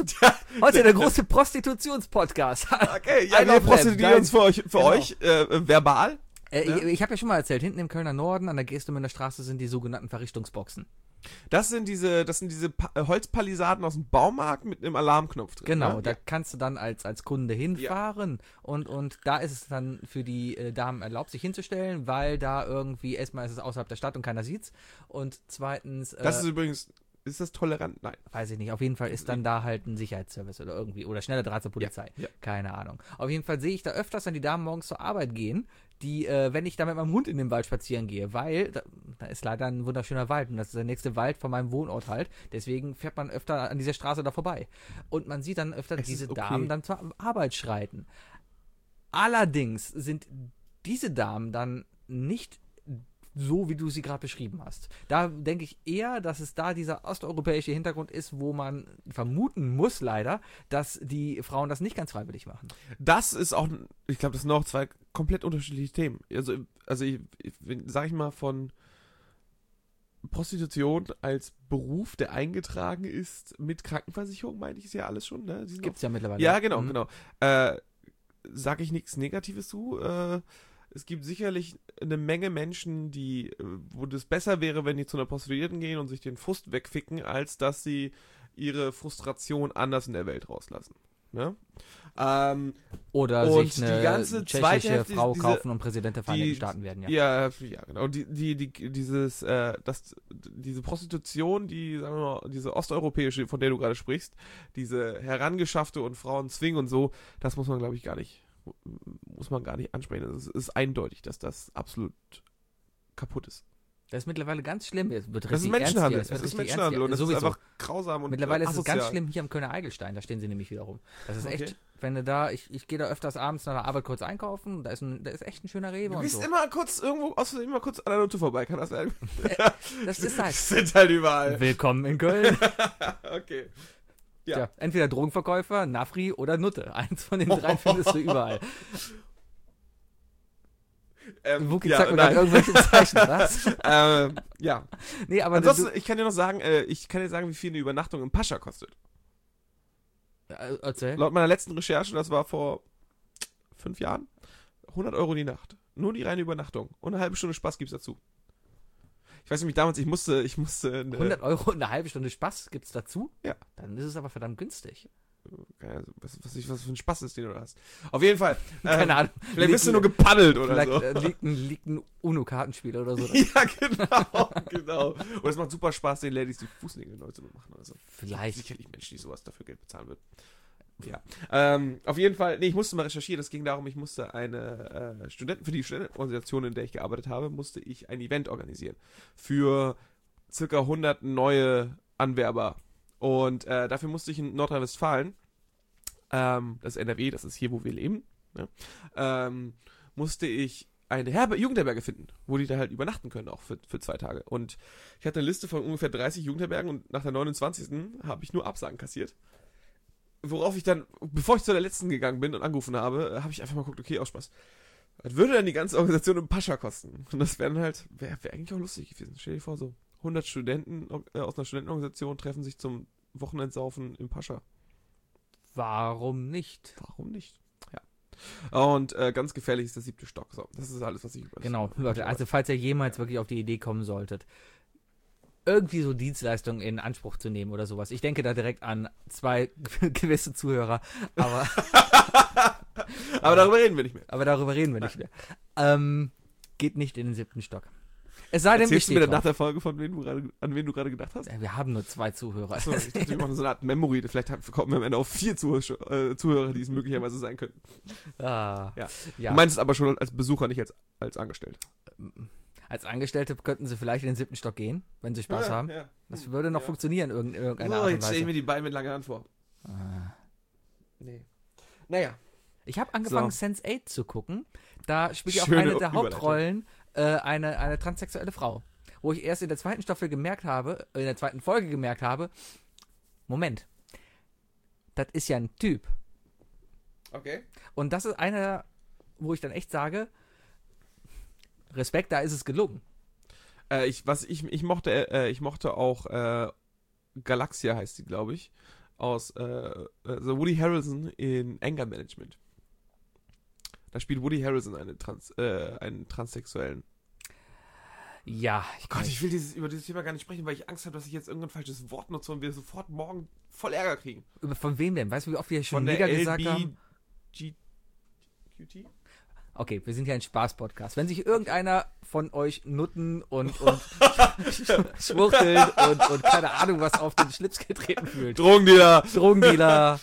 Prostitutions-Podcast. Okay, ja, wir prostituieren uns für euch verbal. Ich habe ja schon mal erzählt, hinten im Kölner Norden an der Geestemünder Straße sind die sogenannten Verrichtungsboxen. Das sind diese Holzpalisaden aus dem Baumarkt mit einem Alarmknopf drin. Genau, ne? da kannst du dann als Kunde hinfahren und da ist es dann für die Damen erlaubt, sich hinzustellen, weil da irgendwie, erstmal ist es außerhalb der Stadt und keiner sieht's und zweitens... Das ist übrigens, ist das tolerant? Nein. Weiß ich nicht, auf jeden Fall ist dann da halt ein Sicherheitsservice oder irgendwie, oder schneller Draht zur Polizei, Ja. keine Ahnung. Auf jeden Fall sehe ich da öfters, wenn die Damen morgens zur Arbeit gehen, die, wenn ich da mit meinem Hund in den Wald spazieren gehe, weil da ist leider ein wunderschöner Wald und das ist der nächste Wald von meinem Wohnort halt, deswegen fährt man öfter an dieser Straße da vorbei. Und man sieht dann öfter diese Damen dann zur Arbeit schreiten. Allerdings sind diese Damen dann nicht so, wie du sie gerade beschrieben hast. Da denke ich eher, dass es da dieser osteuropäische Hintergrund ist, wo man vermuten muss leider, dass die Frauen das nicht ganz freiwillig machen. Das ist auch, ich glaube, das sind auch zwei komplett unterschiedliche Themen. Also sag ich mal, von Prostitution als Beruf, der eingetragen ist mit Krankenversicherung, meine ich, ist ja alles schon. Ne? Das gibt es ja mittlerweile. Ja, genau. Sage ich nichts Negatives zu. Es gibt sicherlich eine Menge Menschen, wo das besser wäre, wenn die zu einer Prostituierten gehen und sich den Frust wegficken, als dass sie ihre Frustration anders in der Welt rauslassen. Ne? Oder und sich eine die ganze tschechische zweite Hälfte, Frau kaufen und Präsident der Vereinigten die- Staaten werden, ja. Ja, genau. Diese Prostitution, sagen wir mal, diese osteuropäische, von der du gerade sprichst, diese herangeschaffte und Frauen zwingen und so, das muss man, glaube ich, gar nicht ansprechen. Es ist eindeutig, dass das absolut kaputt ist. Das ist mittlerweile ganz schlimm. Es wird Das ist richtig Menschenhandel. ernst hier. Das ist Es wird richtig Menschenhandel und ernst das hier. ist Sowieso. einfach grausam und Mittlerweile ist es asozial. ganz schlimm hier am Kölner Eigelstein. Da stehen sie nämlich wiederum. Das ist echt, Okay. wenn du da, ich gehe da öfters abends nach der Arbeit kurz einkaufen. Da ist echt ein schöner Rewe Du und gehst so. immer kurz irgendwo, immer kurz an der Note vorbei, kann das sein? Das ist halt. Sind halt überall. Willkommen in Köln. Okay. Ja. Tja, entweder Drogenverkäufer, Nafri oder Nutte. Eins von den drei findest du überall. Wookie zeigt mir gerade irgendwelche Zeichen, was? Ja. Nee, aber Ansonsten, ich kann dir sagen, wie viel eine Übernachtung im Pascha kostet. erzähl. Laut meiner letzten Recherche, das war vor 5 Jahren, 100 Euro die Nacht. Nur die reine Übernachtung. Und eine halbe Stunde Spaß gibt's dazu. Ich weiß nämlich damals, ich musste 100 Euro und eine halbe Stunde Spaß gibt's dazu? Ja. Dann ist es aber verdammt günstig. Was für ein Spaß ist, den du da hast. Auf jeden Fall. Keine Ahnung. Vielleicht bist du nur gepaddelt oder Vielleicht so. liegt ein UNO-Kartenspiel oder so. Ja, genau. Und es macht super Spaß, den Ladies die Fußnägel neu zu machen. Also, Vielleicht. sicherlich Menschen, die sowas dafür Geld bezahlen würden. Ja. Auf jeden Fall, ich musste mal recherchieren. Es ging darum, ich musste für die Studentenorganisation, in der ich gearbeitet habe, musste ich ein Event organisieren. Für circa 100 neue Anwerber. Und dafür musste ich in Nordrhein-Westfalen, das ist NRW, das ist hier, wo wir leben, ne? Musste ich eine Jugendherberge finden, wo die da halt übernachten können, auch für 2 Tage. Und ich hatte eine Liste von ungefähr 30 Jugendherbergen und nach der 29. habe ich nur Absagen kassiert. Worauf ich dann, bevor ich zu der letzten gegangen bin und angerufen habe, habe ich einfach mal geguckt, okay, aus Spaß. Was würde denn die ganze Organisation im Pascha kosten? Und das wäre eigentlich auch lustig gewesen. Stell dir vor, so 100 Studenten aus einer Studentenorganisation treffen sich zum Wochenendsaufen im Pascha. Warum nicht? Warum nicht? Ja. Und ganz gefährlich ist der 7. Stock. So, das ist alles, was ich über Genau, Leute, also falls ihr jemals wirklich auf die Idee kommen solltet, irgendwie so Dienstleistungen in Anspruch zu nehmen oder sowas. Ich denke da direkt an 2 gewisse Zuhörer, aber Aber darüber reden wir nicht mehr. Geht nicht in den 7. Stock. Es sei denn, Erzählst du mir steht dann nach drauf. der Folge, an wen du gerade gedacht hast? Wir haben nur 2 Zuhörer. Achso, ich dachte, wir machen so eine Art Memory. Vielleicht kommen wir am Ende auf 4 Zuhörer, die es möglicherweise sein könnten. Ja. Du meinst es aber schon als Besucher, nicht als Angestellter. Als Angestellte könnten sie vielleicht in den 7. Stock gehen, wenn sie Spaß haben. Ja. Das würde noch funktionieren in irgendeiner Art Oh, und jetzt stelle ich Weise. mir die beiden mit langer Hand vor. Nee. Naja. Ich habe angefangen, So. Sense8 zu gucken. Da spielt ja auch Schöne eine der Überleitung. Hauptrollen eine transsexuelle Frau. Wo ich erst in der 2. Staffel in der 2. Folge gemerkt habe, Moment, das ist ja ein Typ. Okay. Und das ist einer, wo ich dann echt sage, Respekt, da ist es gelungen. Ich mochte auch Galaxia heißt sie, glaube ich, aus Woody Harrelson in Anger Management. Da spielt Woody Harrelson einen Transsexuellen. Ja. Ich will über dieses Thema gar nicht sprechen, weil ich Angst habe, dass ich jetzt irgendein falsches Wort nutze und wir sofort morgen voll Ärger kriegen. Von wem denn? Weißt du, wie oft wir schon Von Nigger der gesagt haben? LBGT? Okay, wir sind ja ein Spaß-Podcast. Wenn sich irgendeiner von euch Nutten und Schwuchteln und keine Ahnung was auf den Schlips getreten fühlt. Drogendealer,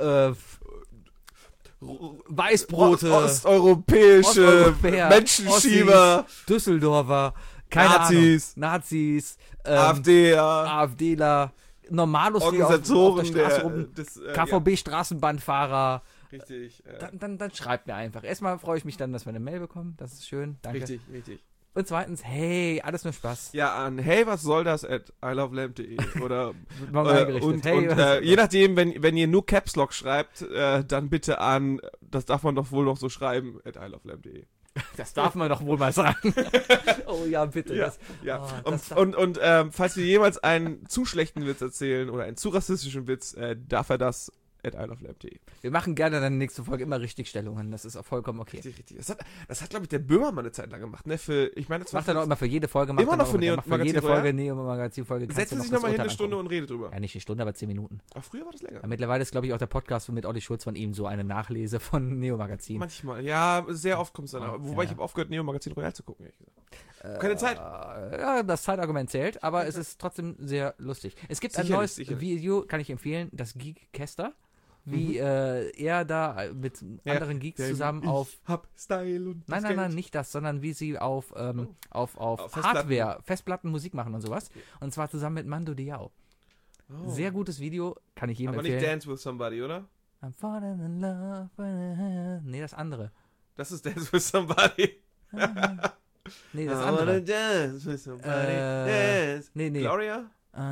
Weißbrote, Osteuropäer, Menschenschieber, Ossis, Düsseldorfer, keine Nazis. Ahnung, Nazis, AfDler, Normalos, die auf der Straße rum, KVB-Straßenbahnfahrer. Richtig. Dann schreibt mir einfach. Erstmal freue ich mich dann, dass wir eine Mail bekommen. Das ist schön. Danke. Richtig. Und zweitens, hey, alles nur Spaß. Ja, an hey, was soll das at ilovelamp.de oder und je nachdem, wenn ihr nur Caps Lock schreibt, dann bitte an, das darf man doch wohl noch so schreiben, at ilovelamp.de. Das darf man doch wohl mal sagen. Oh ja, bitte. Ja. Und falls wir jemals einen zu schlechten Witz erzählen oder einen zu rassistischen Witz, darf er das at ilovelamp.de. Wir machen gerne dann nächste Folge immer Richtigstellungen. Das ist auch vollkommen okay. Richtig. Das hat glaube ich, der Böhmermann eine Zeit lang gemacht. Ne? Das macht er doch immer für jede Folge. Immer noch für jede Neo-Magazin-Folge. Setzt sich nochmal hin eine Stunde und redet drüber. Ja, nicht eine Stunde, aber 10 Minuten. Ach, früher war das länger. Ja, mittlerweile ist, glaube ich, auch der Podcast mit Olli Schulz von ihm so eine Nachlese von Neo-Magazin. Manchmal. Ja, sehr oft kommt es dann. Wobei ich habe aufgehört, Neo-Magazin Royal zu gucken, ehrlich gesagt. Keine Zeit. Ja, das Zeitargument zählt, aber es ist trotzdem sehr lustig. Es gibt ein neues Video, kann ich empfehlen, das Geekcaster. Wie er da mit anderen Geeks zusammen auf. Hab Style und Nein, nicht das, sondern wie sie auf Hardware, Festplatten Musik machen und sowas. Okay. Und zwar zusammen mit Mando Diao. Sehr gutes Video, kann ich jedem empfehlen. Aber nicht Dance with Somebody, oder? I'm falling in love. Nee, das andere. Das ist Dance with Somebody. Nee, das andere. Dance with somebody. Nee. Gloria?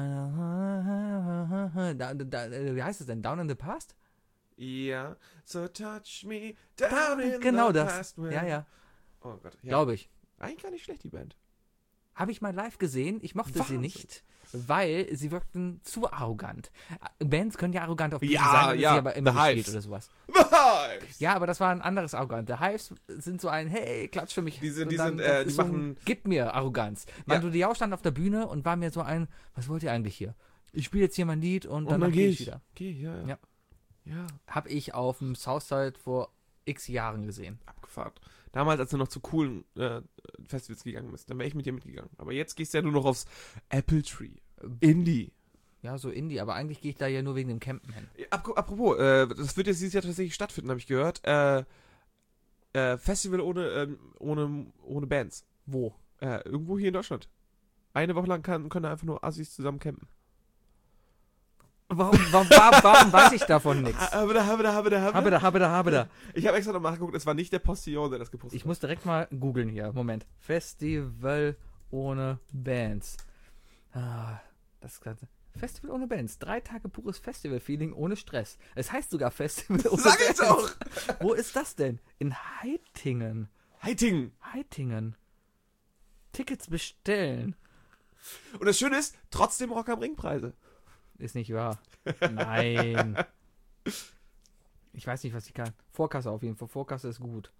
Wie heißt es denn? Down in the Past? Ja. So touch me down in genau the das. past. Ja. Oh Gott. Ja. Glaube ich. Eigentlich gar nicht schlecht, die Band. Habe ich mal live gesehen. Ich mochte sie nicht, weil sie wirkten zu arrogant. Bands können ja arrogant auf Bühnen sein, sie aber immer gespielt oder sowas. The Hives! Ja, aber das war ein anderes arrogant. The Hives sind so ein, hey, klatsch für mich. Die machen... Gib mir Arroganz. Mando Diao stand auf der Bühne und war mir so ein, was wollt ihr eigentlich hier? Ich spiele jetzt hier mein Lied und dann gehe ich wieder. Ja. Hab ich auf dem Southside vor x Jahren gesehen. Abgefahren. Damals, als du noch zu coolen Festivals gegangen bist, dann wäre ich mit dir mitgegangen. Aber jetzt gehst du ja nur noch aufs Apple Tree. Indie. Ja, so Indie, aber eigentlich gehe ich da ja nur wegen dem Campen hin. Apropos, das wird jetzt dieses Jahr tatsächlich stattfinden, habe ich gehört. Festival ohne Bands. Wo? Irgendwo hier in Deutschland. Eine Woche lang können einfach nur Assis zusammen campen. Warum weiß ich davon nichts? Habe da. Ich habe extra nochmal geguckt, es war nicht der Postillon, der das gepostet hat. Ich muss direkt mal googeln hier. Moment. Festival ohne Bands. Das Ganze. Festival ohne Bands. 3 Tage pures Festival-Feeling ohne Stress. Es heißt sogar Festival ohne Bands. Sag ich doch! Wo ist das denn? In Heitingen. Heitingen. Tickets bestellen. Und das Schöne ist, trotzdem Rock am Ring Preise. Ist nicht wahr. Nein. Ich weiß nicht, was ich kann. Vorkasse auf jeden Fall. Vorkasse ist gut.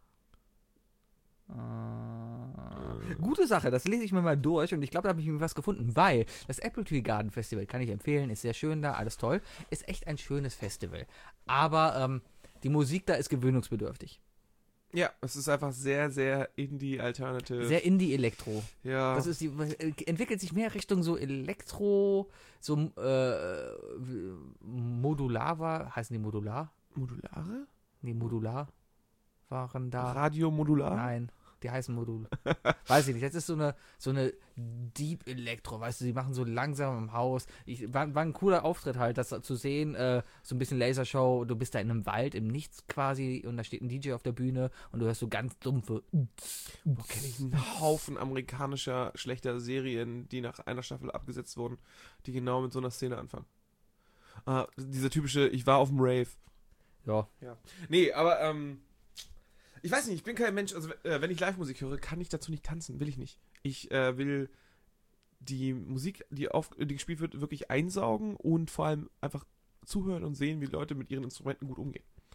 Gute Sache, das lese ich mir mal durch und ich glaube, da habe ich mir was gefunden, weil das Apple Tree Garden Festival, kann ich empfehlen, ist sehr schön da, alles toll, ist echt ein schönes Festival. Aber die Musik da ist gewöhnungsbedürftig. Ja, es ist einfach sehr, sehr Indie-Alternative. Sehr Indie-Elektro. Ja. Das ist entwickelt sich mehr Richtung so Elektro, so modular heißen die modular? Modulare? Nee, modular waren da. Radiomodular? Nein, die heißen Modul. Weiß ich nicht, das ist so eine Deep Elektro, weißt du, die machen so langsam im Haus. War ein cooler Auftritt halt, das zu sehen, so ein bisschen Lasershow, du bist da in einem Wald, im Nichts quasi und da steht ein DJ auf der Bühne und du hörst so ganz dumpfe Kenne ich einen Haufen amerikanischer schlechter Serien, die nach einer Staffel abgesetzt wurden, die genau mit so einer Szene anfangen. Dieser typische, ich war auf dem Rave. Ja. Nee, aber ich weiß nicht, ich bin kein Mensch, also wenn ich Live-Musik höre, kann ich dazu nicht tanzen, will ich nicht. Ich will die Musik, die gespielt wird, wirklich einsaugen und vor allem einfach zuhören und sehen, wie Leute mit ihren Instrumenten gut umgehen.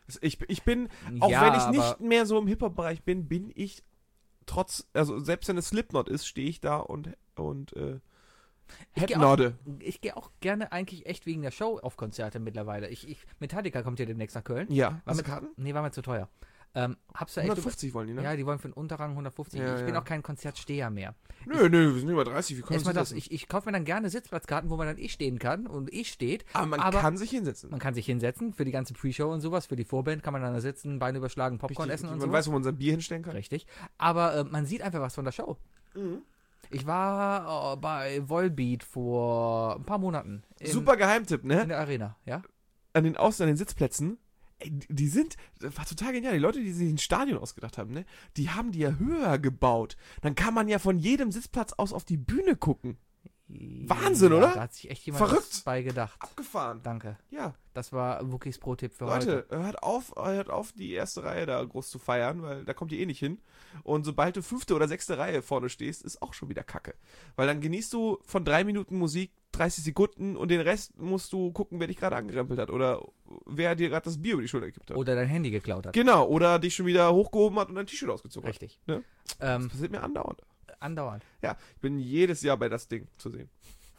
Ich bin, auch Ja, wenn ich aber nicht mehr so im Hip-Hop-Bereich bin ich also selbst wenn es Slipknot ist, stehe ich da und Ich gehe headnode. auch gerne eigentlich echt wegen der Show auf Konzerte mittlerweile. Metallica kommt ja demnächst nach Köln. Ja. Hast du Karten? Nee, war mir zu teuer. Hab's da echt 150 wollen die, ne? Ja, die wollen für den Unterrang 150. Ja, ich bin ja. auch kein Konzertsteher mehr. Nö, wir sind über 30, wie können Erstmal wir das, ich kaufe mir dann gerne Sitzplatzkarten, wo man dann stehen kann und steht. Aber man kann sich hinsetzen. Man kann sich hinsetzen für die ganze Pre-Show und sowas. Für die Vorband kann man dann da sitzen, Beine überschlagen, Popcorn essen und so. Man weiß, wo man sein Bier hinstellen kann. Richtig. Aber man sieht einfach was von der Show. Mhm. Ich war bei Volbeat vor ein paar Monaten. Super Geheimtipp, ne? In der Arena, ja? An den Sitzplätzen, ey, das war total genial. Die Leute, die sich ein Stadion ausgedacht haben, ne? Die haben die ja höher gebaut. Dann kann man ja von jedem Sitzplatz aus auf die Bühne gucken. Wahnsinn, ja, oder? Da hat sich echt jemand Verrückt. was bei gedacht. Abgefahren. Danke. Ja. Das war Wookies Pro-Tipp für heute. Leute, hört auf, die erste Reihe da groß zu feiern, weil da kommt ihr eh nicht hin. Und sobald du 5. oder 6. Reihe vorne stehst, ist auch schon wieder Kacke. Weil dann genießt du von 3 Minuten Musik 30 Sekunden und den Rest musst du gucken, wer dich gerade angerempelt hat oder wer dir gerade das Bier über die Schulter gekippt hat. Oder dein Handy geklaut hat. Genau, oder dich schon wieder hochgehoben hat und dein T-Shirt ausgezogen Richtig. hat. Ne? Das passiert mir andauernd. Andauernd. Ja, ich bin jedes Jahr bei das Ding zu sehen.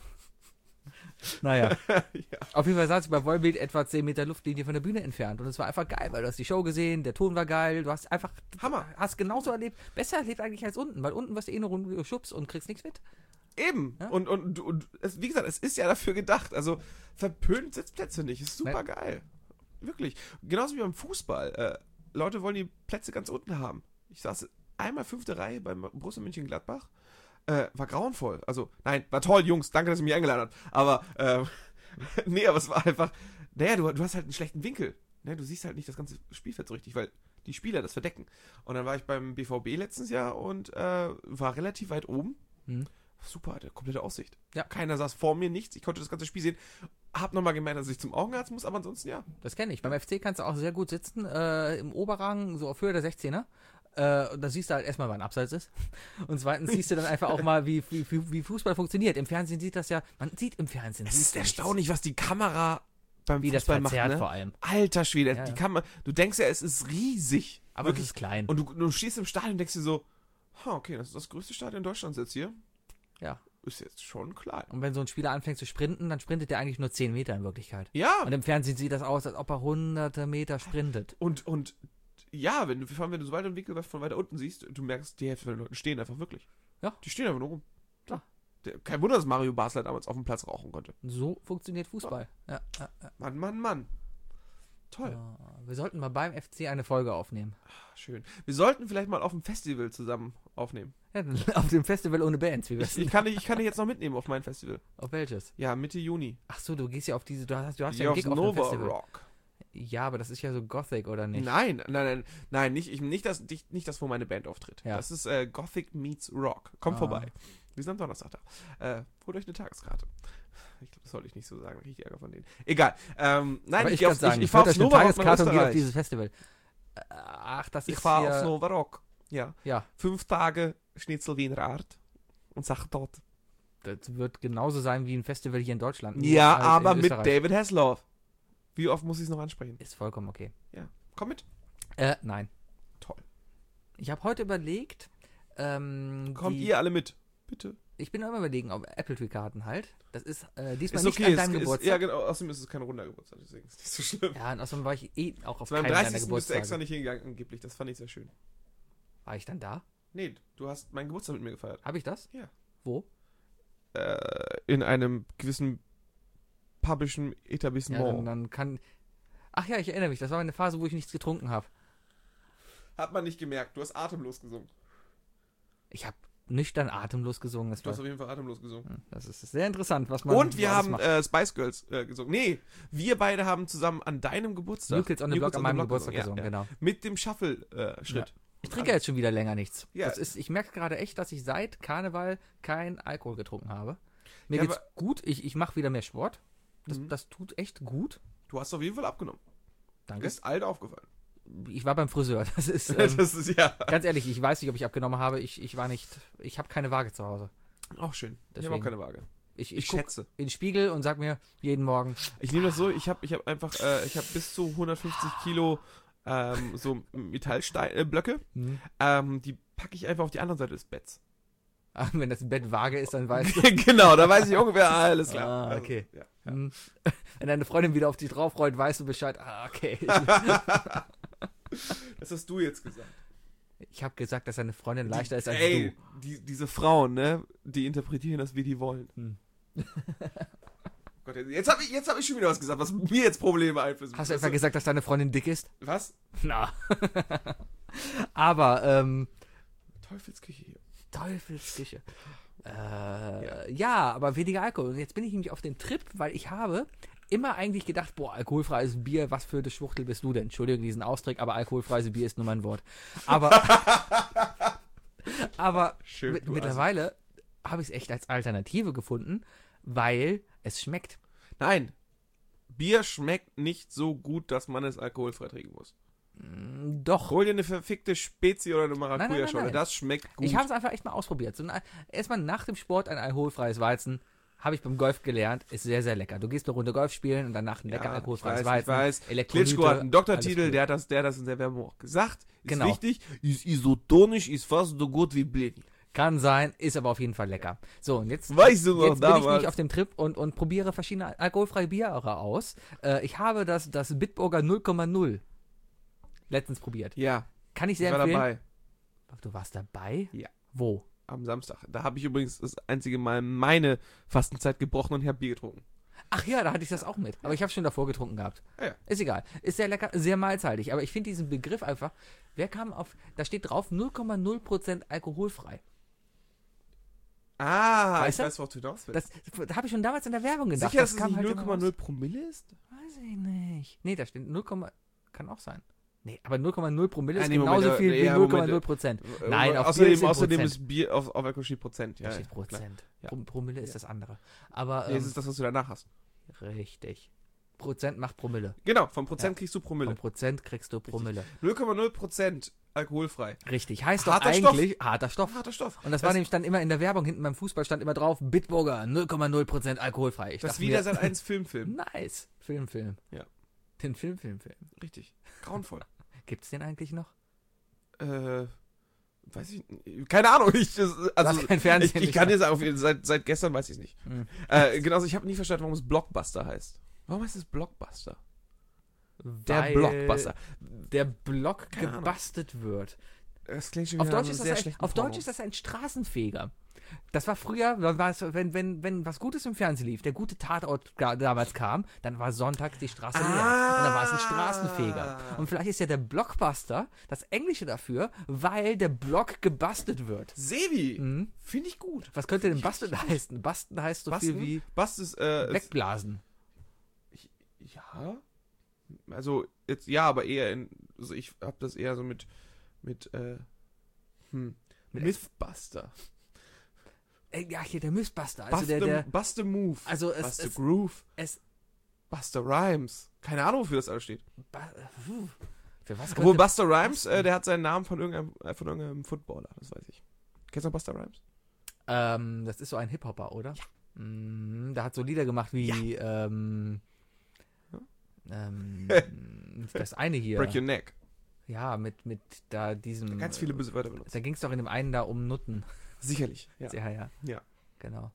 Naja. Ja. Auf jeden Fall saß ich bei Volbeat etwa 10 Meter Luftlinie von der Bühne entfernt. Und es war einfach geil, weil du hast die Show gesehen, der Ton war geil, du hast einfach Hammer. Hast genauso erlebt, besser erlebt eigentlich als unten, weil unten wirst du eh nur rumgeschubst und kriegst nichts mit. Eben. Ja? Und wie gesagt, es ist ja dafür gedacht. Also verpönt Sitzplätze nicht. Ist super geil. Wirklich. Genauso wie beim Fußball. Leute wollen die Plätze ganz unten haben. Ich saß einmal 5. Reihe beim Borussia Mönchengladbach. War grauenvoll. Also, nein, war toll, Jungs. Danke, dass ihr mich eingeladen habt. Aber, nee, aber es war einfach, naja, du hast halt einen schlechten Winkel. Ne? Du siehst halt nicht das ganze Spielfeld so richtig, weil die Spieler das verdecken. Und dann war ich beim BVB letztes Jahr und war relativ weit oben. Super, hatte komplette Aussicht. Ja. Keiner saß vor mir, nichts. Ich konnte das ganze Spiel sehen. Hab nochmal gemerkt, dass ich zum Augenarzt muss, aber ansonsten ja. Das kenne ich. Beim FC kannst du auch sehr gut sitzen, im Oberrang, so auf Höhe der 16er. Und da siehst du halt erstmal, wann Abseits ist. Und zweitens siehst du dann einfach auch mal, wie Fußball funktioniert. Im Fernsehen sieht das ja, man sieht im Fernsehen. Es ist erstaunlich, was die Kamera beim wie Fußball das macht, verzerrt ne? vor allem. Alter Schwede, Ja, die ja. Kamera, du denkst ja, es ist riesig. Aber Wirklich. es ist klein. Und du stehst im Stadion und denkst dir so, okay, das ist das größte Stadion Deutschlands jetzt hier. Ja. Ist jetzt schon klein. Und wenn so ein Spieler anfängt zu sprinten, dann sprintet der eigentlich nur 10 Meter in Wirklichkeit. Ja. Und im Fernsehen sieht das aus, als ob er hunderte Meter sprintet. Und ja, vor allem, wenn du so weiter im Winkel von weiter unten siehst, du merkst, die Hälfte der Leute stehen einfach wirklich. Ja. Die stehen einfach nur rum. Ja. Kein Wunder, dass Mario Basler damals auf dem Platz rauchen konnte. So funktioniert Fußball. Ja. Mann. Toll. Wir sollten mal beim FC eine Folge aufnehmen. Schön. Wir sollten vielleicht mal auf dem Festival zusammen aufnehmen. Ja, auf dem Festival ohne Bands, wie wir's Ich kann dich jetzt noch mitnehmen auf mein Festival. Auf welches? Ja, Mitte Juni. Ach so, du gehst ja auf diese, du hast ja Hier einen aufs Gig auf dem Nova Festival. Rock. Ja, aber das ist ja so Gothic, oder nicht? Nein, nicht das, wo meine Band auftritt. Ja. Das ist Gothic meets Rock. Kommt vorbei. Wir sind am Donnerstag da. Holt euch eine Tageskarte. Ich glaube, das sollte ich nicht so sagen, da kriege ich Ärger von denen. Egal. Nein, aber ich kann sagen, ich fahre aufs eine Nova Rock nach Tageskarte und gehe auf Österreich. dieses Festival. Ach, das Ich ist fahre hier... aufs Nova Rock. Ja. Ja, 5 Tage Schnitzel Wiener Art und Sache dort. das wird genauso sein wie ein Festival hier in Deutschland. nur Ja, halt in aber mit Österreich. David Hasselhoff. Wie oft muss ich es noch ansprechen? Ist vollkommen okay. Ja. Komm mit. Nein. Toll. Ich habe heute überlegt, Kommt ihr alle mit. Bitte. ich bin immer überlegen, ob Apple Tree Karten halt. Das ist diesmal Ist nicht okay. an deinem Geburtstag. Ja, genau. Außerdem ist es kein runder Geburtstag, deswegen ist es nicht so schlimm. Ja, und außerdem war ich auch auf Zu meinem keinem deiner 30. bist du Geburtstage. extra nicht hingegangen, angeblich. Das fand ich sehr schön. War ich dann da? Nee, du hast meinen Geburtstag mit mir gefeiert. Habe ich das? Ja. Wo? In einem gewissen publischen Ja, Etablissement. dann kann... Ach ja, ich erinnere mich. Das war eine Phase, wo ich nichts getrunken habe. Hat man nicht gemerkt. Du hast atemlos gesungen. Ich habe nüchtern atemlos gesungen. Du hast auf jeden Fall atemlos gesungen. Das ist sehr interessant, was man Und wir so alles haben macht. Spice Girls gesungen. Nee, wir beide haben zusammen an deinem Geburtstag New Kids on the Block an meinem Geburtstag gesungen, ja. genau. Mit dem Shuffle-Schritt. Ich trinke jetzt schon wieder länger nichts. Ja. Ich merke gerade echt, dass ich seit Karneval kein Alkohol getrunken habe. Mir Ja, geht's gut. Ich mache wieder mehr Sport. Mhm. Das tut echt gut. Du hast auf jeden Fall abgenommen. Danke. Ist alt aufgefallen. Ich war beim Friseur. Das ist, Das ist ja. ganz ehrlich, ich weiß nicht, ob ich abgenommen habe. Ich habe keine Waage zu Hause. Auch schön. Ich Deswegen. habe auch keine Waage. Ich Ich gucke schätze. in den Spiegel und sag mir jeden Morgen, Ich nehme das so, ich habe einfach, ich habe bis zu 150 Kilo so Metallblöcke. Die packe ich einfach auf die andere Seite des Betts. wenn das Bett vage ist, dann weißt du. Genau, da weiß ich ungefähr, alles klar. Ah, okay. Also, ja. Hm. Wenn deine Freundin wieder auf dich drauf freut, weißt du Bescheid. Ah, okay. Das hast du jetzt gesagt. Ich habe gesagt, dass deine Freundin leichter ist als Ey, du. diese Frauen, ne, die interpretieren das, wie die wollen. Gott, jetzt hab ich schon wieder was gesagt, was mir jetzt Probleme einflößt. Hast du etwa gesagt, dass deine Freundin dick ist? Was? Na. Aber, Teufelsküche hier. Teufelsküche. Ja, aber weniger Alkohol. Und jetzt bin ich nämlich auf den Trip, weil ich habe immer eigentlich gedacht, boah, alkoholfreies Bier, was für eine Schwuchtel bist du denn? Entschuldigung diesen Ausdruck, aber alkoholfreies Bier ist nur mein Wort. Aber Schön, mittlerweile habe ich es echt als Alternative gefunden, weil es schmeckt. Nein, Bier schmeckt nicht so gut, dass man es alkoholfrei trinken muss. Doch. Hol dir eine verfickte Spezi oder eine Maracuja-Schorle, nein. das schmeckt gut. Ich habe es einfach echt mal ausprobiert. So erstmal nach dem Sport ein alkoholfreies Weizen. Habe ich beim Golf gelernt, ist sehr, sehr lecker. Du gehst eine Runde Golf spielen und danach ein lecker alkoholfreies Weizen. Ich weiß. Elektrolyte, Klitschko hat einen Doktortitel, alles der hat das in der Werbung auch gesagt. Ist Genau. wichtig, ist isotonisch, ist fast so gut wie Blini. Kann sein, ist aber auf jeden Fall lecker. So, und jetzt, Weißt du noch jetzt bin ich damals? nämlich auf dem Trip und probiere verschiedene alkoholfreie Biere aus. Ich habe das Bitburger 0,0 letztens probiert. Ja, Kann ich ich sehr war empfehlen. dabei Du warst dabei? Ja. Wo? am Samstag. Da habe ich übrigens das einzige Mal meine Fastenzeit gebrochen und ich habe Bier getrunken. Ach ja, da hatte ich das auch mit. Aber ich habe schon davor getrunken gehabt. Ja. Ist egal. Ist sehr lecker, sehr mahlzeitig. Aber ich finde diesen Begriff einfach, wer kam auf, da steht drauf 0,0% alkoholfrei. Ah, Weißt du? ich weiß, worauf du hinaus willst. Das habe ich schon damals in der Werbung gedacht. Sicher, dass es kam nicht halt immer 0,0 raus. Promille ist? Weiß ich nicht. Nee, da steht 0, kann auch sein. Nee, aber 0,0 Promille ist nee, Moment, genauso viel wie ja, 0,0%. Nein, auf außerdem, Bier steht außerdem Prozent. ist Bier auf Alkohol steht Prozent. Da Ja, steht ja, klar. Prozent. Ja. Promille ist das andere. Aber, Nee, das ist das, was du danach hast. richtig. Prozent macht Promille. Genau, vom Prozent Ja. kriegst du Vom Promille. Prozent kriegst du Promille. 0,0% alkoholfrei. Richtig. Heißt doch Harter eigentlich harter Stoff. Harter Stoff. Und das war nämlich dann immer in der Werbung, hinten beim Fußball stand immer drauf, Bitburger, 0,0% alkoholfrei. Ich das dachte wieder mir, seit 1 Filmfilm. nice. Film. Ja. Den Film. Richtig. Grauenvoll. Gibt's den eigentlich noch? Weiß ich nicht. Keine Ahnung. Du hast kein Fernsehen. Ich kann dir sagen, seit gestern weiß ich es nicht. Hm. Genauso, ich habe nie verstanden, warum es Blockbuster heißt. Warum heißt es Blockbuster? Der Weil Blockbuster. Der Block Keine Ahnung. gebastelt wird. Das klingt schon Auf wieder Deutsch, nach ist einem sehr das schlechten auf Deutsch Porno. ist das ein Straßenfeger. Das war früher, wenn was Gutes im Fernsehen lief, der gute Tatort damals kam, dann war sonntags die Straße leer. Und dann war es ein Straßenfeger. Und vielleicht ist ja der Blockbuster das Englische dafür, weil der Block gebastelt wird. Sebi, Mhm. finde ich gut. Was könnte denn Basten heißen? Basten heißt so viel wie Bast ist, wegblasen. ja. Also, jetzt, ja, aber eher also ich habe das eher so mit Mythbuster. Ja, hier der Mythbuster. Also der Bust the Move. also Bust the es Groove. es Buster Rhymes. Keine Ahnung, wofür das alles steht. für was Obwohl könnte Buster Rhymes, der hat seinen Namen von irgendeinem Footballer, das weiß ich. Kennst du noch Buster Rhymes? das ist so ein Hip-Hopper, oder? Ja. Der hat so Lieder gemacht wie das eine hier. Break Your Neck. Ja, mit da diesem. Ganz viele böse Wörter benutzt. Da ging es doch in dem einen da um Nutten. Sicherlich. Ja. Ja. Ja. Genau.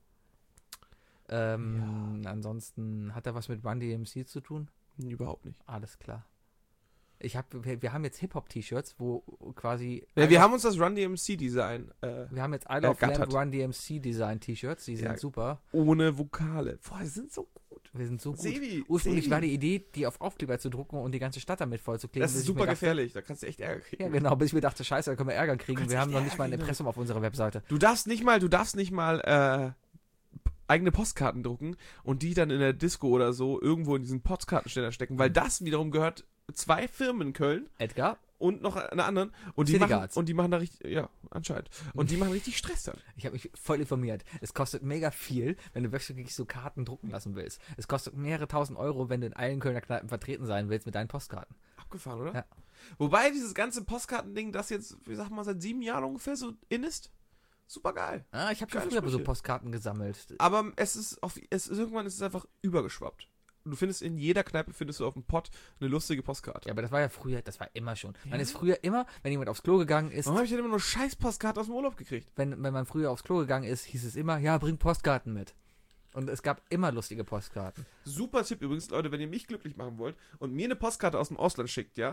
Ansonsten hat er was mit Run DMC zu tun? Überhaupt nicht. Alles klar. Wir haben jetzt Hip-Hop-T-Shirts, wo quasi. Ja, wir haben uns das Run DMC Design Wir haben jetzt I Love ergattert. Lamb Run DMC Design T-Shirts, die sind Ja. super. ohne Vokale. Boah, die sind so gut. Wir sind so gut. Sebi, Ursprünglich Sebi. war die Idee, die auf Aufkleber zu drucken und die ganze Stadt damit vollzukleben. Das bis ist ich mir super dachte, gefährlich. Da kannst du echt Ärger kriegen. Ja, genau, bis ich mir dachte, scheiße, da können wir Ärger kriegen. kannst Wir haben echt noch nicht mal ein Ärger kriegen. Impressum auf unserer Webseite. Du darfst nicht mal eigene Postkarten drucken und die dann in der Disco oder so irgendwo in diesen Postkartenständer stecken, weil das wiederum gehört 2 Firmen in Köln Edgar? und noch einer anderen und die Cityguards. machen da richtig, ja, anscheinend. Und die machen richtig Stress dann. Ich habe mich voll informiert. Es kostet mega viel, wenn du wirklich so Karten drucken lassen willst. Es kostet mehrere tausend Euro, wenn du in allen Kölner Kneipen vertreten sein willst mit deinen Postkarten. Abgefahren, oder? Ja. Wobei dieses ganze Postkartending, das jetzt, wie sag mal, seit 7 Jahren ungefähr so in ist, Super geil. Ah, ich habe schon Geile früher so Sprüche. Postkarten gesammelt. Aber irgendwann ist es einfach übergeschwappt. Du findest in jeder Kneipe auf dem Pott eine lustige Postkarte. Ja, aber das war ja früher, das war immer schon. Ja? Man ist früher immer, wenn jemand aufs Klo gegangen ist, Warum habe ich denn immer nur scheiß Postkarte aus dem Urlaub gekriegt? wenn man früher aufs Klo gegangen ist, hieß es immer, ja, bring Postkarten mit. Und es gab immer lustige Postkarten. Super Tipp übrigens, Leute, wenn ihr mich glücklich machen wollt und mir eine Postkarte aus dem Ausland schickt, ja,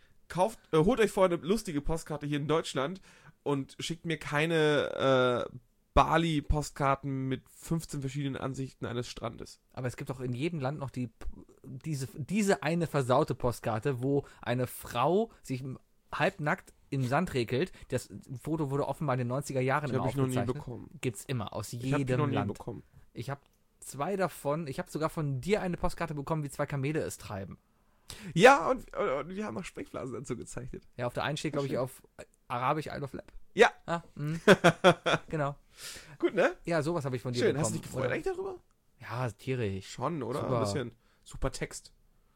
holt euch vorher eine lustige Postkarte hier in Deutschland und schickt mir keine Bali-Postkarten mit 15 verschiedenen Ansichten eines Strandes. Aber es gibt auch in jedem Land noch diese eine versaute Postkarte, wo eine Frau sich halbnackt im Sand regelt. Das Foto wurde offenbar in den 90er Jahren Die immer habe ich noch nie aufgezeichnet. bekommen. Gibt's immer, aus Ich habe die noch jedem nie Land. bekommen. Ich habe 2 davon. Ich habe sogar von dir eine Postkarte bekommen, wie 2 Kamele es treiben. Ja, und wir haben auch Sprechblasen dazu gezeichnet. Ja, auf der einen steht, glaube ich, auf Arabisch Isle of Lab. Ja. Ah, genau. Gut, ne? Ja, sowas habe ich von dir Schön. bekommen. Hast du dich gefreut oder? eigentlich darüber? Ja, tierisch. Schon, oder? Super. Ein bisschen super Text.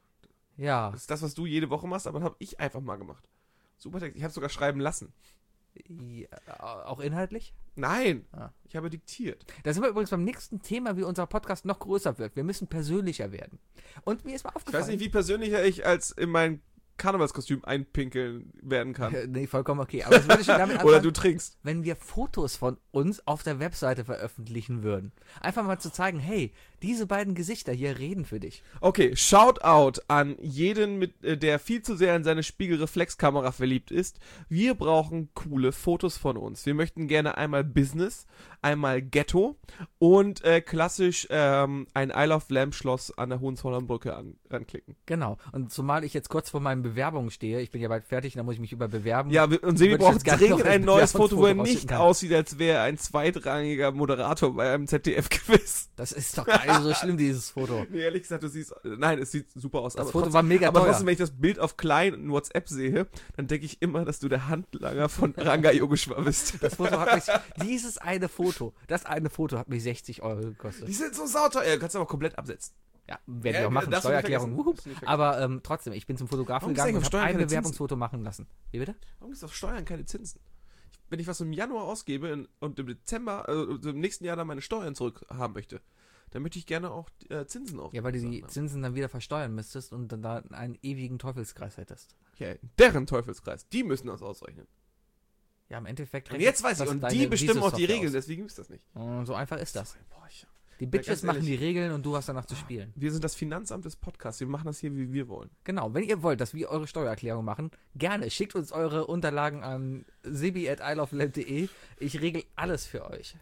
Ja. Das ist das, was du jede Woche machst, aber das habe ich einfach mal gemacht. Super Text. Ich habe sogar schreiben lassen. Ja, auch inhaltlich? Nein, Ah. ich habe diktiert. Da sind wir übrigens beim nächsten Thema, wie unser Podcast noch größer wird. Wir müssen persönlicher werden. Und mir ist mal Ich aufgefallen. weiß nicht, wie persönlicher ich als in mein Karnevalskostüm einpinkeln werden kann. Nee, vollkommen okay. Aber es würde schon damit Oder anfangen, du trinkst. wenn wir Fotos von uns auf der Webseite veröffentlichen würden. Einfach mal zu zeigen, hey, diese beiden Gesichter hier reden für dich. Okay, Shoutout an jeden, der viel zu sehr in seine Spiegelreflexkamera verliebt ist. Wir brauchen coole Fotos von uns. Wir möchten gerne einmal Business, einmal Ghetto und klassisch ein Isle of Lamp Schloss an der Hohenzollernbrücke ranklicken. Genau. Und zumal ich jetzt kurz vor meinen Bewerbungen stehe, ich bin ja bald fertig, da muss ich mich bewerben. Ja, und Sebi Würde ich braucht jetzt gerne noch dringend ein ein neues Foto, wo er Bewerbungsfoto nicht rausschicken kann. aussieht, als wäre er ein zweitrangiger Moderator bei einem ZDF-Quiz. Das ist doch gar nicht so schlimm, dieses Foto. Nee, ehrlich gesagt, nein, es sieht super aus. Das aber Foto trotzdem, war mega aber teuer. trotzdem, wenn ich das Bild auf klein in WhatsApp sehe, dann denke ich immer, dass du der Handlanger von Ranga Yogeshwar bist. Das Foto hat mich, das eine Foto hat mich 60 Euro gekostet. Die sind so sauteuer. Du kannst aber komplett absetzen. Ja, werde ich Ja, auch machen, darfst du nicht Steuererklärung. vergessen. Darfst du nicht vergessen. Aber trotzdem, ich bin zum Fotografen Warum gegangen gibt's und eigentlich auf habe Steuern ein keine Bewerbungsfoto machen lassen. Wie bitte? Warum ist auf Steuern keine Zinsen? Wenn ich was im Januar ausgebe und im Dezember, im nächsten Jahr dann meine Steuern zurückhaben möchte, dann möchte ich gerne auch Zinsen auf. Ja, weil du die Zinsen dann wieder versteuern müsstest und dann da einen ewigen Teufelskreis hättest. Ja, deren Teufelskreis. Die müssen das ausrechnen. Ja, im Endeffekt. Und jetzt weiß ich, und die bestimmen auch die Regeln, deswegen ist das nicht. Und so einfach ist das. Boah, Die Bitches ganz ehrlich. machen die Regeln und du hast danach zu spielen. Wir sind das Finanzamt des Podcasts. Wir machen das hier, wie wir wollen. Genau, wenn ihr wollt, dass wir eure Steuererklärung machen, gerne schickt uns eure Unterlagen an sebi@isleoflamp.de. Ich regel alles für euch.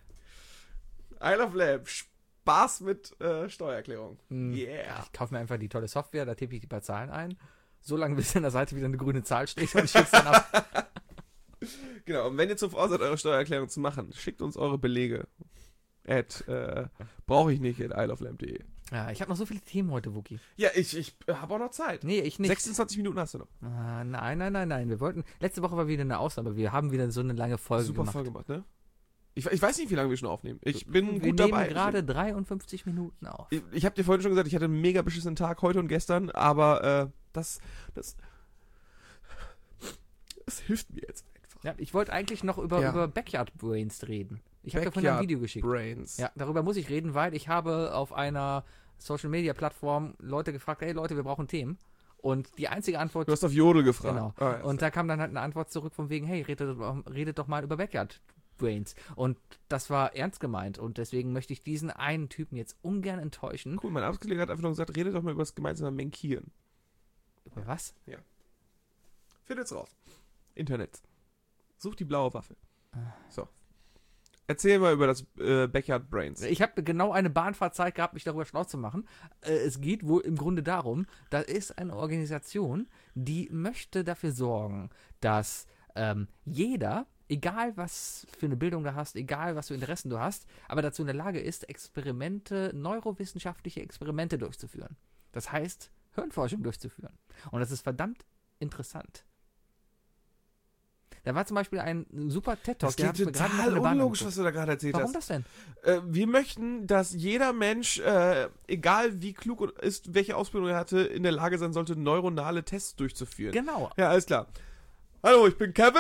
Isle of Lamp. Spaß mit Steuererklärung. Yeah. Ich kaufe mir einfach die tolle Software, da tippe ich die paar Zahlen ein. So lange, bis an der Seite wieder eine grüne Zahl steht und schick's dann ab. Genau, und wenn ihr zum Vorsatz eure Steuererklärung zu machen, schickt uns eure Belege. Brauche ich nicht at isleoflamp.de. Ja, ich habe noch so viele Themen heute, Wookie. Ja, ich habe auch noch Zeit. Nee, ich nicht. 26 Minuten hast du noch. Ah, nein. Wir wollten. Letzte Woche war wieder eine Ausnahme. Wir haben wieder so eine lange Folge Super gemacht. voll gemacht, ne? Ich weiß nicht, wie lange wir schon aufnehmen. Ich bin wir gut dabei. nehmen gerade 53 Minuten auf. Ich habe dir vorhin schon gesagt, ich hatte einen mega beschissenen Tag heute und gestern, aber das hilft mir jetzt einfach. Ja, ich wollte eigentlich noch über Backyard Brains reden. Ich habe dir vorhin ein Video geschickt. Brains. Ja, darüber muss ich reden, weil ich habe auf einer Social Media Plattform Leute gefragt, hey Leute, wir brauchen Themen. Und die einzige Antwort. Du hast auf Jodel gefragt. Genau. Ah, ja. Und da kam dann halt eine Antwort zurück von wegen, hey, redet doch mal über Backyard Brains. Und das war ernst gemeint. Und deswegen möchte ich diesen einen Typen jetzt ungern enttäuschen. Cool, mein Arbeitskollege hat einfach nur gesagt, rede doch mal über das gemeinsame Menkieren. Über was? Findet's raus. Internet. Such die blaue Waffe. So. Erzähl mal über das Backyard Brains. Ich habe genau eine Bahnfahrzeit gehabt, mich darüber schlau zu machen. Es geht wohl im Grunde darum, da ist eine Organisation, die möchte dafür sorgen, dass jeder, egal was für eine Bildung du hast, egal was für Interessen du hast, aber dazu in der Lage ist, neurowissenschaftliche Experimente durchzuführen. Das heißt, Hirnforschung durchzuführen. Und das ist verdammt interessant. Da war zum Beispiel ein super TED-Talk. Das klingt total unlogisch, was du da gerade erzählt Warum hast. das denn? Wir möchten, dass jeder Mensch, egal wie klug ist, welche Ausbildung er hatte, in der Lage sein sollte, neuronale Tests durchzuführen. Genau. Ja, alles klar. Hallo, ich bin Kevin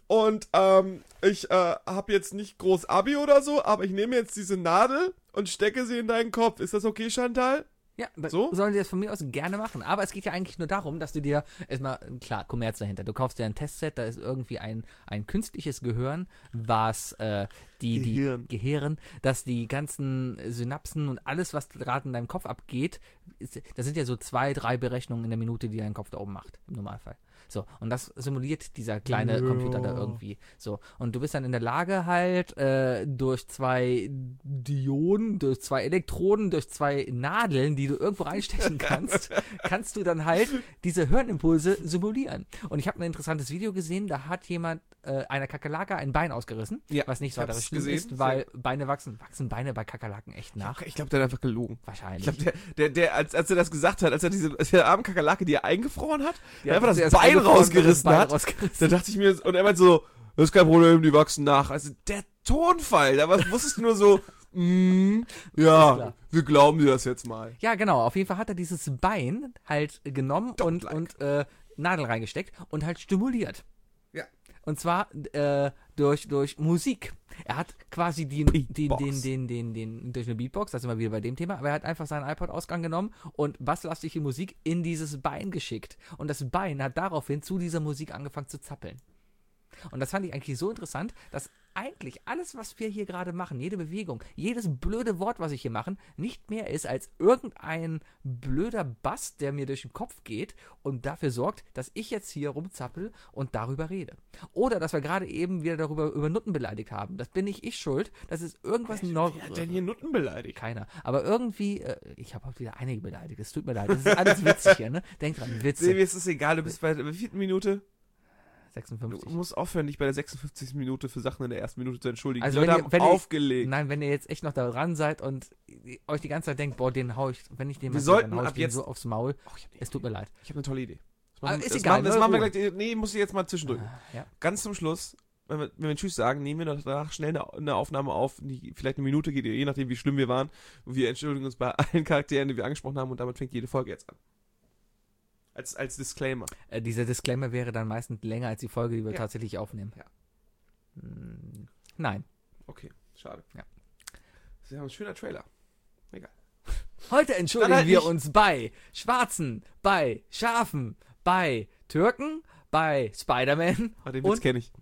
Und ich habe jetzt nicht groß Abi oder so, aber ich nehme jetzt diese Nadel und stecke sie in deinen Kopf. Ist das okay, Chantal? Ja, So? sollen die das von mir aus gerne machen. Aber es geht ja eigentlich nur darum, dass du dir erstmal, klar, Kommerz dahinter. Du kaufst dir ein Testset, da ist irgendwie ein künstliches Gehirn, was Gehirn, dass die ganzen Synapsen und alles, was gerade in deinem Kopf abgeht, das sind ja so 2, 3 Berechnungen in der Minute, die dein Kopf da oben macht, im Normalfall. So, und das simuliert dieser kleine Computer da irgendwie. So, und du bist dann in der Lage halt, durch 2 Dioden, durch 2 Elektroden, durch 2 Nadeln, die du irgendwo reinstechen kannst du dann halt diese Hirnimpulse simulieren. Und ich habe ein interessantes Video gesehen, da hat jemand einer Kakerlake ein Bein ausgerissen, Ja, was nicht ich hab's weiter schlimm gesehen. ist, weil Beine wachsen Beine bei Kakerlaken echt nach? Ich glaube, der hat einfach gelogen. Wahrscheinlich. Ich glaube, der, als er das gesagt hat, als der arme Kakerlake, die er eingefroren hat, Ja, einfach der das ist Bein eingefroren, rausgerissen das Bein hat, rausgerissen. da dachte ich mir, und er meinte so, das ist kein Problem, die wachsen nach. Also der Tonfall, da wusstest du nur so, ja, klar. wir glauben dir das jetzt mal. Ja, genau. Auf jeden Fall hat er dieses Bein halt genommen und Nadel reingesteckt und halt stimuliert. Ja. Und zwar durch Musik. Er hat quasi Beatbox. durch eine Beatbox, da sind wir wieder bei dem Thema, aber er hat einfach seinen iPod-Ausgang genommen und basslastige Musik in dieses Bein geschickt. Und das Bein hat daraufhin zu dieser Musik angefangen zu zappeln. Und das fand ich eigentlich so interessant, dass eigentlich alles, was wir hier gerade machen, jede Bewegung, jedes blöde Wort, was ich hier mache, nicht mehr ist als irgendein blöder Bass, der mir durch den Kopf geht und dafür sorgt, dass ich jetzt hier rumzappel und darüber rede. Oder dass wir gerade eben wieder über Nutten beleidigt haben. Das bin nicht ich schuld. Das ist irgendwas Wer hat denn hier Nutten beleidigt? Keiner. Aber irgendwie, ich habe auch wieder einige beleidigt. Es tut mir leid. Das ist alles witzig hier, ne? Denk dran, Witze. Sebi, es ist egal, du bist bei der vierten Minute. 56. Du musst aufhören, dich bei der 56. Minute für Sachen in der ersten Minute zu entschuldigen. Also die Leute wenn haben ihr- aufgelegt. Nein, wenn ihr jetzt echt noch da dran seid und euch die ganze Zeit denkt, boah, den hau ich, wenn ich den Wir mal sollten dann hau ich ab den jetzt- so aufs Maul. Oh, ich hab Es tut mir leid. eine tolle Idee. Ist egal, Das ne? machen wir Ruhe. gleich. Nee, muss ich jetzt mal zwischendrücken. Ja. Ganz zum Schluss, wenn wir Tschüss sagen, nehmen wir danach schnell eine Aufnahme auf, die vielleicht eine Minute geht, je nachdem, wie schlimm wir waren. Und wir entschuldigen uns bei allen Charakteren, die wir angesprochen haben, und damit fängt jede Folge jetzt an. Als Disclaimer. Dieser Disclaimer wäre dann meistens länger als die Folge, die wir Ja. tatsächlich aufnehmen. Ja. Nein. Okay, schade. Ja. Das ist ja ein schöner Trailer. Egal. Heute entschuldigen Dann halt wir nicht. uns bei Schwarzen, bei Schafen, bei Türken, bei Spider-Man Ah, den Witz und kenne ich.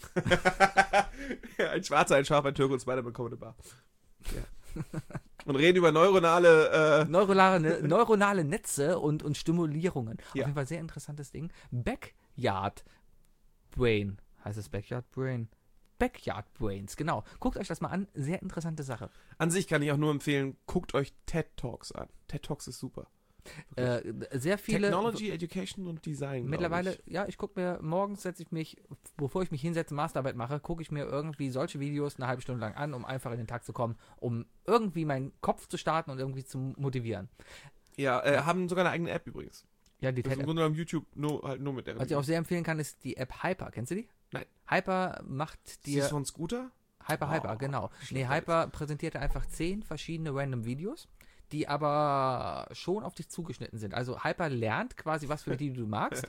Ein Schwarzer, ein Schaf, ein Türke und Spider-Man kommen in eine Bar. Ja. Und reden über neuronale, neuronale Netze und Stimulierungen. Ja. Auf jeden Fall sehr interessantes Ding. Backyard Brain. Heißt es Backyard Brain? Backyard Brains, genau. Guckt euch das mal an. Sehr interessante Sache. An sich kann ich auch nur empfehlen, guckt euch TED Talks an. TED Talks ist super. Sehr viele. Technology, Education und Design. Mittlerweile, glaub ja, ich gucke mir morgens, bevor ich mich hinsetze, Masterarbeit mache, gucke ich mir irgendwie solche Videos eine halbe Stunde lang an, um einfach in den Tag zu kommen, um irgendwie meinen Kopf zu starten und irgendwie zu motivieren. ich. Ja, haben sogar eine eigene App übrigens. Ja, die Das ist im TED-App. Grunde genommen YouTube nur mit der. Was ich auch sehr empfehlen kann, ist die App Hyper. Kennst du die? Nein. Hyper macht Die dir. ist von Scooter? Hyper, Oh, genau. Nee, schlechter Hyper präsentiert dir einfach 10 verschiedene random Videos, die aber schon auf dich zugeschnitten sind. Also Hyper lernt quasi, was für Videos du magst.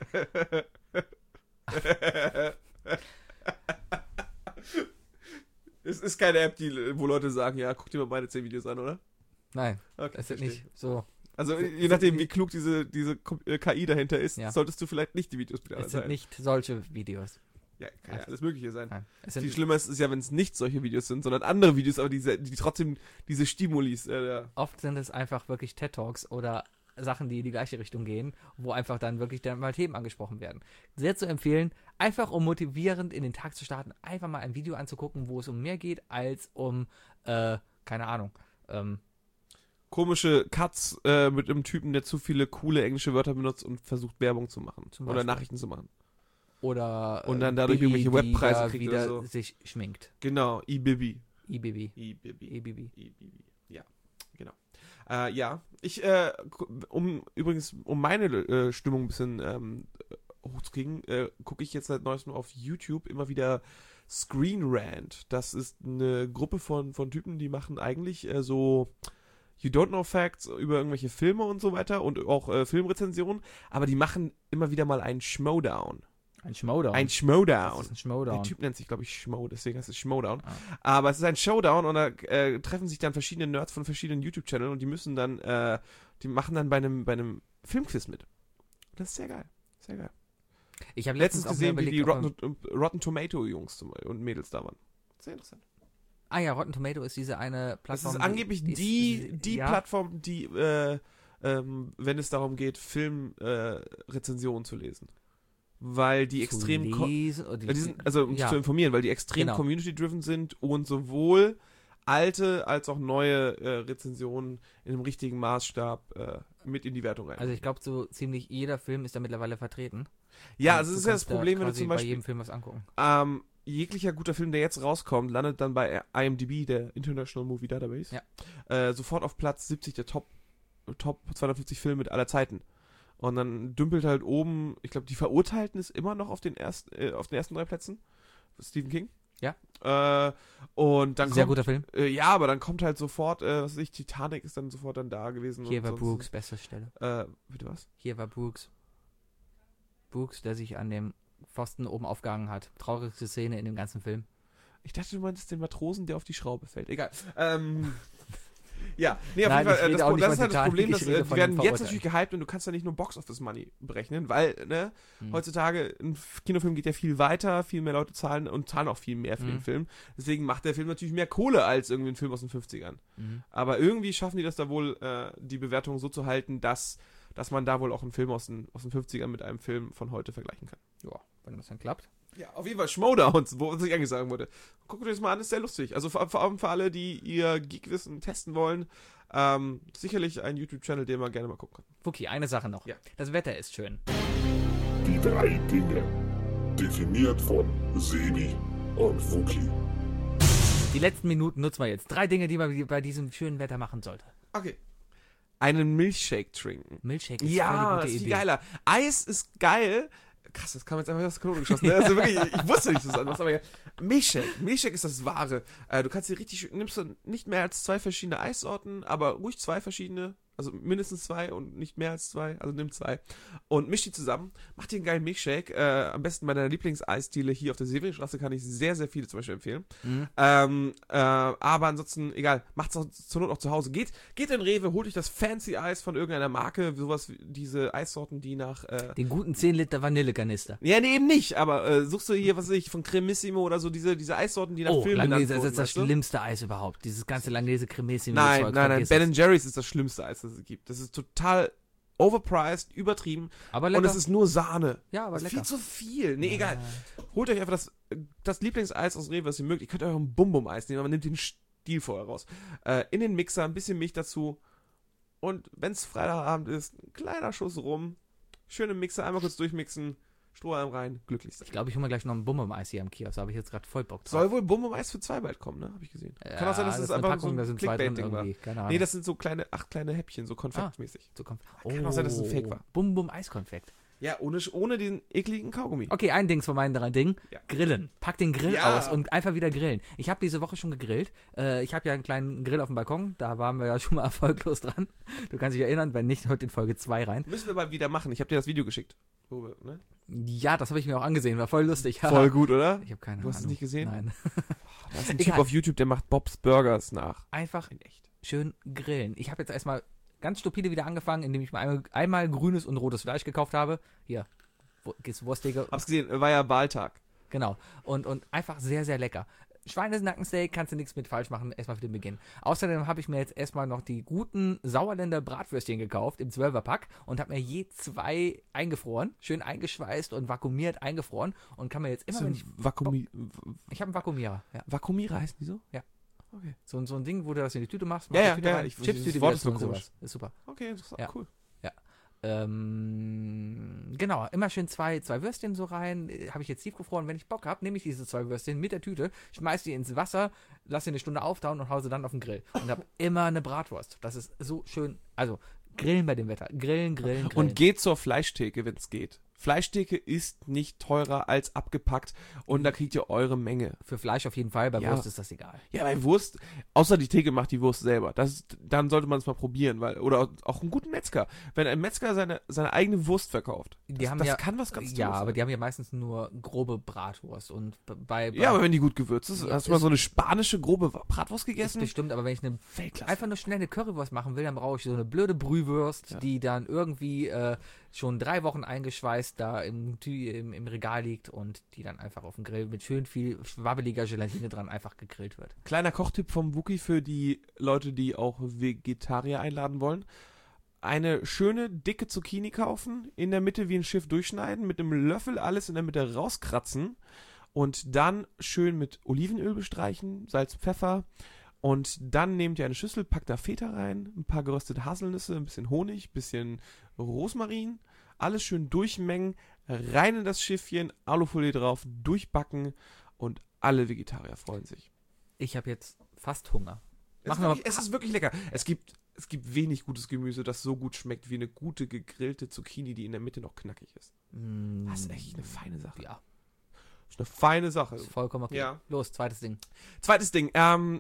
Es ist keine App, wo Leute sagen, ja, guck dir mal meine 10 Videos an, oder? Nein, Okay, das ist verstehe. nicht so. Also je nachdem, wie klug diese KI dahinter ist, Ja. solltest du vielleicht nicht die Videos mit Es sind nicht solche Videos. Ja, kann ja alles Mögliche sein. Nein. Es Viel sind, schlimmer ist es ja, wenn es nicht solche Videos sind, sondern andere Videos, aber die trotzdem diese Stimulis. oft sind es einfach wirklich TED-Talks oder Sachen, die in die gleiche Richtung gehen, wo einfach dann wirklich dann mal Themen angesprochen werden. Sehr zu empfehlen, einfach um motivierend in den Tag zu starten, einfach mal ein Video anzugucken, wo es um mehr geht, als um, keine Ahnung, Komische Cuts mit einem Typen, der zu viele coole englische Wörter benutzt und versucht Werbung zu machen. Zum Oder Beispiel. Nachrichten zu machen. oder Und dann dadurch Bibi, irgendwelche die Webpreise da kriegt wieder oder so. sich schminkt. Genau, eBibi. IBB. eBibi. EBB. eBibi. Ja, genau. Ja, ich, um meine Stimmung ein bisschen hochzukriegen, gucke ich jetzt seit neuestem auf YouTube immer wieder Screen Rant. Das ist eine Gruppe von Typen, die machen eigentlich so You Don't Know Facts über irgendwelche Filme und so weiter und auch Filmrezensionen, aber die machen immer wieder mal einen Schmodown. Ein Schmodown. Ein Schmodown. Das ist ein Schmodown. Der Typ nennt sich, glaube ich, Schmo, deswegen heißt es Schmodown. Ah. Aber es ist ein Showdown und da treffen sich dann verschiedene Nerds von verschiedenen YouTube-Channeln und die müssen dann, die machen dann bei einem Filmquiz mit. Das ist sehr geil. Sehr geil. Ich habe Letztens auch gesehen, mir wie die überlegt, Rotten Tomato Jungs und Mädels da waren. Sehr interessant. Ah ja, Rotten Tomato ist diese eine Das Plattform. ist angeblich die ja. Plattform, die, wenn es darum geht, Filmrezensionen zu lesen. Weil die extrem... die sind, also um dich zu informieren, weil die extrem community-driven sind und sowohl alte als auch neue Rezensionen in einem richtigen Maßstab mit in die Wertung rein. Also ich glaube, so ziemlich jeder Film ist da mittlerweile vertreten. Ja, also es ist ja das Problem, wenn du zum Beispiel... bei jedem Film was angucken. Jeglicher guter Film, der jetzt rauskommt, landet dann bei IMDb, der International Movie Database, sofort auf Platz 70 der Top 250 Filme aller Zeiten. Und dann dümpelt halt oben, ich glaube, Die Verurteilten ist immer noch auf den ersten 3 Plätzen. Stephen King. Ja. Und dann Sehr guter Film. Ja, aber dann kommt halt sofort, was weiß ich, Titanic ist dann sofort dann da gewesen. Hier war Brooks, beste Stelle. Bitte was? Hier war Brooks. Brooks, der sich an dem Pfosten oben aufgehangen hat. Traurigste Szene in dem ganzen Film. Ich dachte, du meintest den Matrosen, der auf die Schraube fällt. Egal. Ja, nee, auf Nein, jeden Fall, das ist halt das Problem, dass die die werden jetzt natürlich gehypt und du kannst ja nicht nur Box-Office-Money berechnen, weil, heutzutage, ein Kinofilm geht ja viel weiter, viel mehr Leute zahlen auch viel mehr für den Film. Deswegen macht der Film natürlich mehr Kohle als irgendwie ein Film aus den 50ern. Aber irgendwie schaffen die das da wohl, die Bewertung so zu halten, dass man da wohl auch einen Film aus den 50ern mit einem Film von heute vergleichen kann. Ja, wenn das dann klappt. Ja, auf jeden Fall Schmodowns, was ich eigentlich sagen wollte. Guckt euch das mal an, ist sehr lustig. Also vor allem für alle, die ihr Geekwissen testen wollen, sicherlich ein YouTube-Channel, den man gerne mal gucken kann. Wookie, eine Sache noch. Ja. Das Wetter ist schön. Die 3 Dinge. Definiert von Sebi und Wookie. Die letzten Minuten nutzen wir jetzt. 3 Dinge, die man bei diesem schönen Wetter machen sollte. Okay. Einen Milchshake trinken. Milchshake ist ja, voll die gute ist viel Idee. geiler. Eis ist geil. Krass, das kam jetzt einfach aus der Kanone geschossen. Ne? Also wirklich, ich wusste nicht, dass das anders ist, aber ja. Milchshake ist das Wahre. Du kannst dir nimmst du nicht mehr als 2 verschiedene Eissorten, aber ruhig 2 verschiedene, also mindestens 2 und nicht mehr als 2, also nimm 2 und misch die zusammen, mach dir einen geilen Milchshake, am besten bei deiner Lieblingseisdiele hier auf der Severinstraße kann ich sehr, sehr viele zum Beispiel empfehlen. Aber ansonsten, egal, macht's auch zur Not auch zu Hause. Geht in Rewe, holt euch das Fancy Eis von irgendeiner Marke, sowas wie diese Eissorten, die nach den guten 10 Liter Vanillekanister. ja, nee, eben nicht, aber suchst du hier, was weiß ich, von Cremissimo oder so, diese Eissorten, die nach Filmen benannt Langnese, das wurden, ist das weißt du? schlimmste Eis überhaupt. Dieses ganze Langnese Cremissimo. Nein, vergiss Ben es. Jerry's ist das schlimmste Eis, das es gibt. Das ist total overpriced, übertrieben Aber und lecker. es ist nur Sahne. Ja, aber Das ist lecker. viel zu viel. Nee, egal. Holt euch einfach das Lieblingseis aus Rewe, was ihr mögt. Ihr könnt euren Bum-Bum-Eis nehmen, aber nehmt den Stiel vorher raus. In den Mixer, ein bisschen Milch dazu und wenn es Freitagabend ist, ein kleiner Schuss rum, schön im Mixer, einmal kurz durchmixen, Strohhalm rein, glücklich sein. Ich glaube, ich hole mir gleich noch ein Bum-Bum-Eis hier am Kiosk. Da habe ich jetzt gerade voll Bock drauf. Soll wohl Bum-Bum-Eis für 2 bald kommen, ne? Habe ich gesehen. Kann auch sein, dass das es ist eine einfach so Packung, da ein sind 2 drin Clickbait-Ding war. irgendwie. Keine Ahnung. Nee, das sind so 8 kleine Häppchen, so konfektmäßig. So kommt. Kann auch sein, dass es ein Fake war. Bum-Bum-Eiskonfekt. Ja, ohne den ekligen Kaugummi. Okay, ein Ding von meinen 3 Dingen. Ja. Grillen. Pack den Grill Ja. aus und einfach wieder grillen. Ich habe diese Woche schon gegrillt. Ich habe ja einen kleinen Grill auf dem Balkon. Da waren wir ja schon mal erfolglos dran. Du kannst dich erinnern, wenn nicht, heute in Folge 2 rein. Müssen wir mal wieder machen. Ich habe dir das Video geschickt. Ne? Ja, das habe ich mir auch angesehen. War voll lustig. Voll gut, oder? Ich habe keine Du hast es Ahnung. nicht gesehen? Nein. Da ist ein Egal. Typ auf YouTube, der macht Bob's Burgers nach. Einfach In echt. schön grillen. Ich habe jetzt erstmal ganz stupide wieder angefangen, indem ich mir einmal grünes und rotes Fleisch gekauft habe. Hier, Wursttheke. Hab's gesehen, war ja Wahltag. Genau. Und einfach sehr, sehr lecker. Schweinesnackensteak kannst du nichts mit falsch machen, erstmal für den Beginn. Außerdem habe ich mir jetzt erstmal noch die guten Sauerländer Bratwürstchen gekauft im 12er-Pack und habe mir je 2 eingefroren, schön eingeschweißt und vakuumiert eingefroren und kann mir jetzt immer, wenn ich... Ich habe einen Vakuumierer, ja. Vakuumierer heißen die so? Ja. Okay. So ein Ding, wo du das in die Tüte machst. Ja, ja, die Tüte ja, rein, ich- Chipstüte das wieder Wort ist zu nur und komisch. sowas. Ist super. Okay, interessant, Ja. cool. Genau, immer schön zwei Würstchen so rein. Habe ich jetzt tiefgefroren. Wenn ich Bock habe, nehme ich diese 2 Würstchen mit der Tüte, schmeiß die ins Wasser, lasse sie eine Stunde auftauen und hause dann auf den Grill. Und habe immer eine Bratwurst. Das ist so schön. Also, grillen bei dem Wetter. Grillen. Und geht zur Fleischtheke, wenn es geht. Fleischtheke ist nicht teurer als abgepackt und da kriegt ihr eure Menge. Für Fleisch auf jeden Fall, bei Ja. Wurst ist das egal. Ja, bei Wurst, außer die Theke macht die Wurst selber. Dann sollte man es mal probieren, oder auch einen guten Metzger. Wenn ein Metzger seine eigene Wurst verkauft, das kann was ganz Tolles Ja, aber sein. die haben ja meistens nur grobe Bratwurst und bei Ja, aber wenn die gut gewürzt ist, Ja, hast du mal ist- so eine spanische grobe Bratwurst ist gegessen? bestimmt, aber wenn ich Weltklasse. einfach nur schnell eine Currywurst machen will, dann brauche ich so eine blöde Brühwurst, Ja. die dann irgendwie schon 3 Wochen eingeschweißt da im Regal liegt und die dann einfach auf dem Grill mit schön viel schwabbeliger Gelatine dran einfach gegrillt wird. Kleiner Kochtipp vom Wookie für die Leute, die auch Vegetarier einladen wollen. Eine schöne, dicke Zucchini kaufen, in der Mitte wie ein Schiff durchschneiden, mit einem Löffel alles in der Mitte rauskratzen und dann schön mit Olivenöl bestreichen, Salz, Pfeffer und dann nehmt ihr eine Schüssel, packt da Feta rein, ein paar geröstete Haselnüsse, ein bisschen Honig, ein bisschen Rosmarin, alles schön durchmengen, rein in das Schiffchen, Alufolie drauf, durchbacken und alle Vegetarier freuen sich. Ich habe jetzt fast Hunger. Es ist wirklich lecker. Es gibt wenig gutes Gemüse, das so gut schmeckt wie eine gute gegrillte Zucchini, die in der Mitte noch knackig ist. Das ist echt eine feine Sache. Ja, Das ist eine feine Sache. ist vollkommen okay. Ja. Los, zweites Ding. Zweites Ding,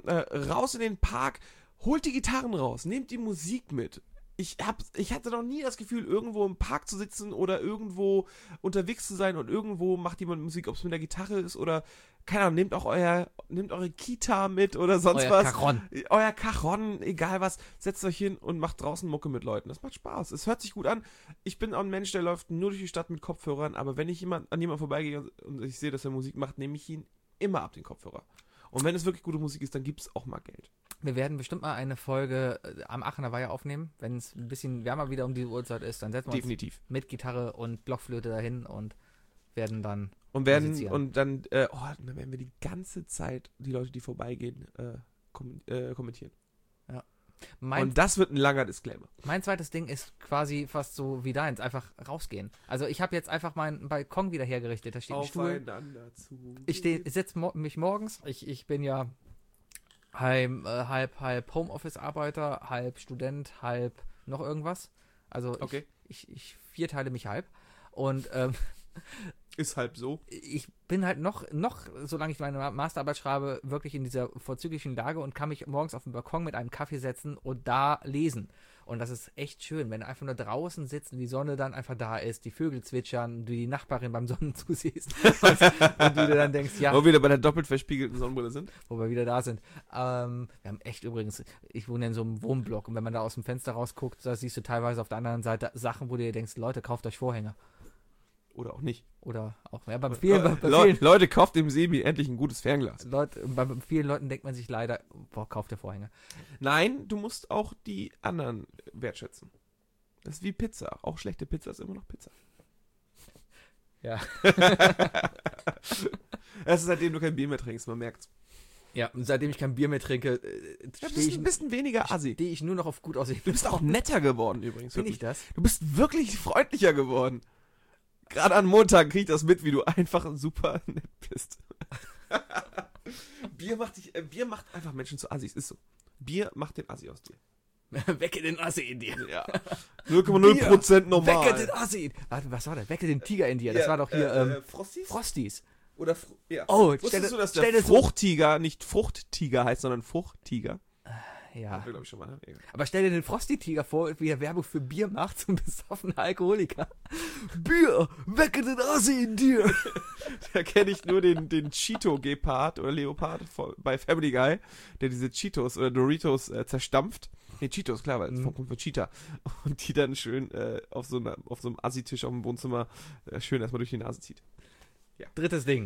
raus in den Park, holt die Gitarren raus, nehmt die Musik mit. Ich hatte noch nie das Gefühl, irgendwo im Park zu sitzen oder irgendwo unterwegs zu sein und irgendwo macht jemand Musik, ob es mit der Gitarre ist oder, keine Ahnung, nehmt eure Kita mit oder sonst Euer was. Cajon. Euer Cajon, egal was, setzt euch hin und macht draußen Mucke mit Leuten. Das macht Spaß. Es hört sich gut an. Ich bin auch ein Mensch, der läuft nur durch die Stadt mit Kopfhörern, aber wenn ich an jemanden vorbeigehe und ich sehe, dass er Musik macht, nehme ich ihn immer ab den Kopfhörer. Und wenn es wirklich gute Musik ist, dann gibt es auch mal Geld. Wir werden bestimmt mal eine Folge am Aachener Weiher aufnehmen. Wenn es ein bisschen wärmer wieder um die Uhrzeit ist, dann setzen wir uns Definitiv. mit Gitarre und Blockflöte dahin und werden dann Und musizieren. dann werden wir die ganze Zeit die Leute, die vorbeigehen, kommentieren. Und das wird ein langer Disclaimer. Mein zweites Ding ist quasi fast so wie deins, einfach rausgehen. Also ich habe jetzt einfach meinen Balkon wieder hergerichtet, da steht ein Stuhl. Aufeinander zu. Ich setze mich morgens, ich bin ja halb Homeoffice-Arbeiter, halb Student, halb noch irgendwas. Also Okay. ich vierteile mich halb. Und Ist halb so. ich bin halt noch, solange ich meine Masterarbeit schreibe, wirklich in dieser vorzüglichen Lage und kann mich morgens auf den Balkon mit einem Kaffee setzen und da lesen. Und das ist echt schön, wenn du einfach nur draußen sitzt und die Sonne dann einfach da ist, die Vögel zwitschern, du die Nachbarin beim Sonnen zusiehst und du dir dann denkst, ja, Wo wir wieder bei der doppelt verspiegelten Sonnenbrille sind. wo wir wieder da sind. Wir haben echt übrigens, ich wohne in so einem Wohnblock und wenn man da aus dem Fenster rausguckt, da siehst du teilweise auf der anderen Seite Sachen, wo du dir denkst, Leute, kauft euch Vorhänge. Oder auch nicht. Oder auch, ja, bei vielen Leute, kauft dem Sebi endlich ein gutes Fernglas. bei vielen Leuten denkt man sich leider, boah, kauft der Vorhänge. Nein, du musst auch die anderen wertschätzen. Das ist wie Pizza. Auch schlechte Pizza ist immer noch Pizza. Ja. Das ist seitdem du kein Bier mehr trinkst, man merkt's. Ja, und seitdem ich kein Bier mehr trinke, Ja, du bist ein bisschen weniger assi. stehe ich nur noch auf gut aussehen. Du bist auch netter geworden übrigens. Bin wirklich. ich das? Du bist wirklich freundlicher geworden. Gerade an Montag krieg ich das mit, wie du einfach super nett bist. Bier macht einfach Menschen zu Assis, ist so. Bier macht den Assi aus dir. Wecke den Assi in dir. Ja. 0,0% normal. Wecke den Assi. Warte, was war das? Wecke den Tiger in dir. Das war doch hier Frosties? Frosties. Oder ja. Oh, Wusstest du, dass stell der dir so- Fruchttiger nicht Fruchttiger heißt, sondern Fruchttiger? Ja. Glaube ich schon mal. Ne? Egal. Aber stell dir den Frosty-Tiger vor, wie er Werbung für Bier macht zum besoffenen Alkoholiker. Bier, wecke den Assi in dir. Da kenne ich nur den Cheeto-Gepard oder Leopard bei Family Guy, der diese Cheetos oder Doritos zerstampft. Ne, Cheetos, klar, weil es kommt von Cheetah. Und die dann schön auf so einem Assi-Tisch auf dem Wohnzimmer schön erstmal durch die Nase zieht. Drittes Ding.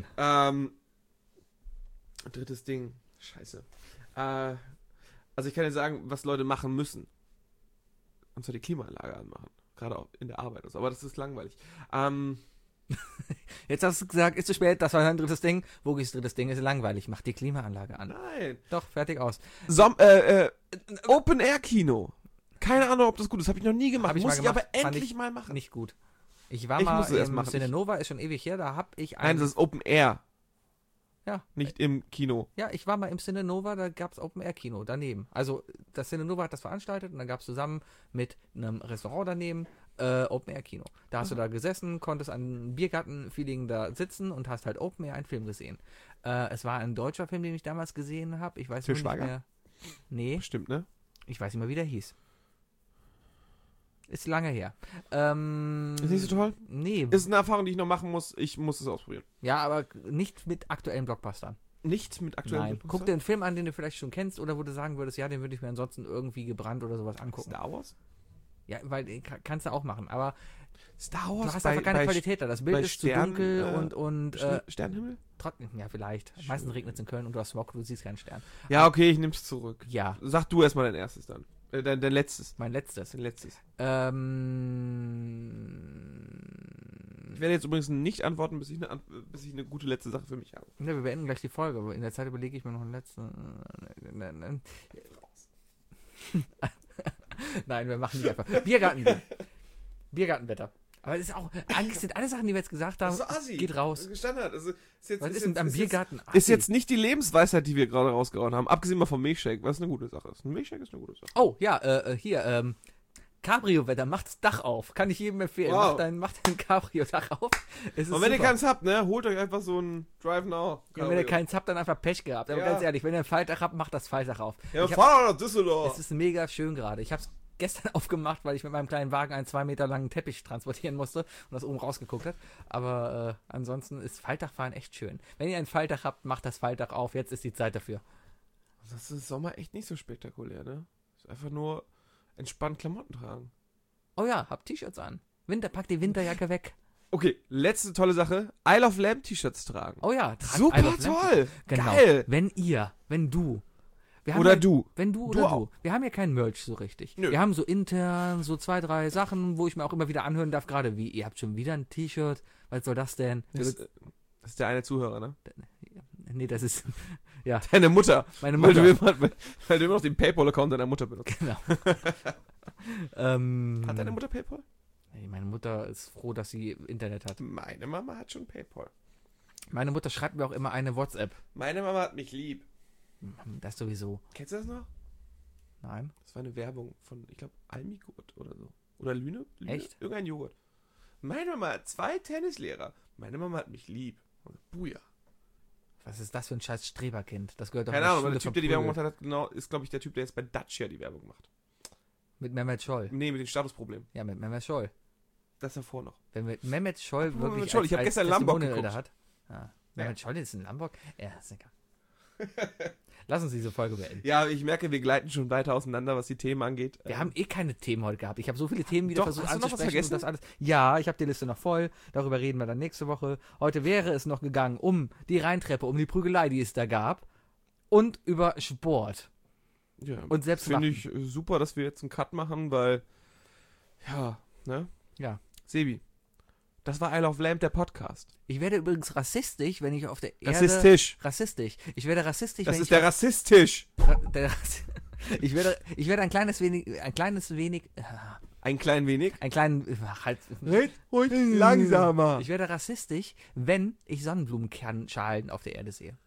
Drittes Ding. Scheiße. Also ich kann dir sagen, was Leute machen müssen. Und zwar die Klimaanlage anmachen. Gerade auch in der Arbeit. Und so. Aber das ist langweilig. Jetzt hast du gesagt, ist zu spät, das war dein drittes Ding. Wogis drittes Ding ist langweilig. Mach die Klimaanlage an. Nein. Doch, fertig aus. Open-Air-Kino. Keine Ahnung, ob das gut ist. Habe ich noch nie gemacht. Hab ich Muss mal ich aber gemacht. Fand endlich mal machen. Nicht gut. Ich war Ich mal muss es erst im machen. Cinenova, ist schon ewig her, da hab ich Nein, das ist Open-Air. Ja. Nicht im Kino. Ja, ich war mal im Cinenova, da gab es Open-Air-Kino daneben. Also das Cinenova hat das veranstaltet und dann gab es zusammen mit einem Restaurant daneben Open-Air-Kino. Da hast du da gesessen, konntest an einem Biergarten-Feeling da sitzen und hast halt Open-Air einen Film gesehen. Es war ein deutscher Film, den ich damals gesehen habe. Ich weiß Til nicht Schweiger? mehr. Nee, Bestimmt, ne? ich weiß nicht mehr, wie der hieß. Ist lange her. Ist nicht so toll? Nee. Ist eine Erfahrung, die ich noch machen muss. Ich muss es ausprobieren. Ja, aber nicht mit aktuellen Blockbustern. Nicht mit aktuellen Nein. Blockbustern? Guck dir einen Film an, den du vielleicht schon kennst oder wo du sagen würdest, ja, den würde ich mir ansonsten irgendwie gebrannt oder sowas angucken. Star Wars? Ja, weil kannst du auch machen, aber Star du Wars hast einfach keine Qualität da. Das Bild bei ist zu Stern, dunkel und Sternenhimmel? trotzdem, ja, vielleicht. Meistens regnet es in Köln und du hast Smog, du siehst keinen Stern. Ja, okay, ich nehm's zurück. Ja, Sag du erstmal dein erstes dann. Dein letztes. mein letztes. Dein letztes. Ich Ich werde jetzt übrigens nicht antworten, bis ich eine gute letzte Sache für mich habe. wir beenden gleich die Folge, aber in der Zeit überlege ich mir noch ein letztes. Nein, wir machen nicht einfach. Biergartenwetter. Aber das ist auch, eigentlich sind alle Sachen, die wir jetzt gesagt haben, Assi. geht raus. Standard. Also, Was ist denn am Biergarten? Ist jetzt nicht die Lebensweisheit, die wir gerade rausgehauen haben, abgesehen mal vom Milchshake, was eine gute Sache ist. Ein Milchshake ist eine gute Sache. Oh, ja, hier, Cabrio-Wetter, macht's Dach auf. Kann ich jedem empfehlen. Wow. Macht dein Cabrio-Dach auf. Es ist Und wenn ihr super. keins habt, ne, holt euch einfach so ein Drive Now. Ja, wenn ihr keins habt, dann einfach Pech gehabt. Aber Ja. ganz ehrlich, wenn ihr ein Faltdach habt, macht das Faltdach auf. Ja, Ich hab- fahr doch nach Düsseldorf. Es ist mega schön gerade. Ich habe es gestern aufgemacht, weil ich mit meinem kleinen Wagen einen 2 Meter langen Teppich transportieren musste und das oben rausgeguckt hat. Aber ansonsten ist Faltdachfahren echt schön. Wenn ihr ein Faltdach habt, macht das Faltdach auf. Jetzt ist die Zeit dafür. Das ist Sommer echt nicht so spektakulär, ne? Ist einfach nur entspannt Klamotten tragen. Oh ja, habt T-Shirts an. Pack die Winterjacke weg. Okay, letzte tolle Sache. Isle of Lamb T-Shirts tragen. Oh ja, tragt Super Isle of Lamp. toll. Genau. Geil. Wenn du. Wir haben Oder ja, du. Wenn du Du oder auch. du. Wir haben ja kein Merch so richtig. Nö. Wir haben so intern so 2, 3 Sachen, wo ich mir auch immer wieder anhören darf, gerade wie, ihr habt schon wieder ein T-Shirt. Was soll das denn? Das ist der eine Zuhörer, ne? Nee, das ist Deine Mutter. meine Weil Mutter. du immer noch den PayPal-Account deiner Mutter benutzt. Genau. Hat deine Mutter PayPal? Nee, meine Mutter ist froh, dass sie Internet hat. Meine Mama hat schon PayPal. Meine Mutter schreibt mir auch immer eine WhatsApp. Meine Mama hat mich lieb. Das sowieso. Kennst du das noch? Nein. Das war eine Werbung von, ich glaube, Almigurt oder so. Oder Lüne? Echt? Irgendein Joghurt. Meine Mama hat 2 Tennislehrer. Meine Mama hat mich lieb. Und Buja. Was ist das für ein scheiß Streberkind? Das gehört doch Keine in Ahnung, aber Schule der Typ, der die Werbung verprügelt. gemacht hat, ist, glaube ich, der Typ, der jetzt bei Dacia die Werbung macht. Mit Mehmet Scholl. Nee, mit dem Statusproblem. Ja, mit Mehmet Scholl. Das davor noch. Wenn mit Mehmet Scholl Apropos wirklich Mehmet Scholl, ich hab gestern Lamborg Testimonial geguckt. da hat. Ja. Mehmet Scholl ist ein Lamborg? Ja, ist egal. Lass uns diese Folge beenden. Ja, ich merke, wir gleiten schon weiter auseinander, was die Themen angeht. Wir haben eh keine Themen heute gehabt. Ich habe so viele Themen wieder Doch, versucht hast du noch was anzusprechen. Und das alles. Ja, ich habe die Liste noch voll. Darüber reden wir dann nächste Woche. Heute wäre es noch gegangen um die Rheintreppe, um die Prügelei, die es da gab. Und über Sport. Ja, Und selbst finde ich super, dass wir jetzt einen Cut machen, weil, ja, ne? Ja. Sebi, das war Isle of Lamb, der Podcast. Ich werde übrigens rassistisch, wenn ich auf der Erde... Rassistisch. Rassistisch. Ich werde rassistisch, Das wenn ist der Rassistisch. ich werde ein kleines wenig, Ein klein wenig. einen kleinen, halt, Red ruhig langsamer. ich werde rassistisch, wenn ich Sonnenblumenkernschalen auf der Erde sehe.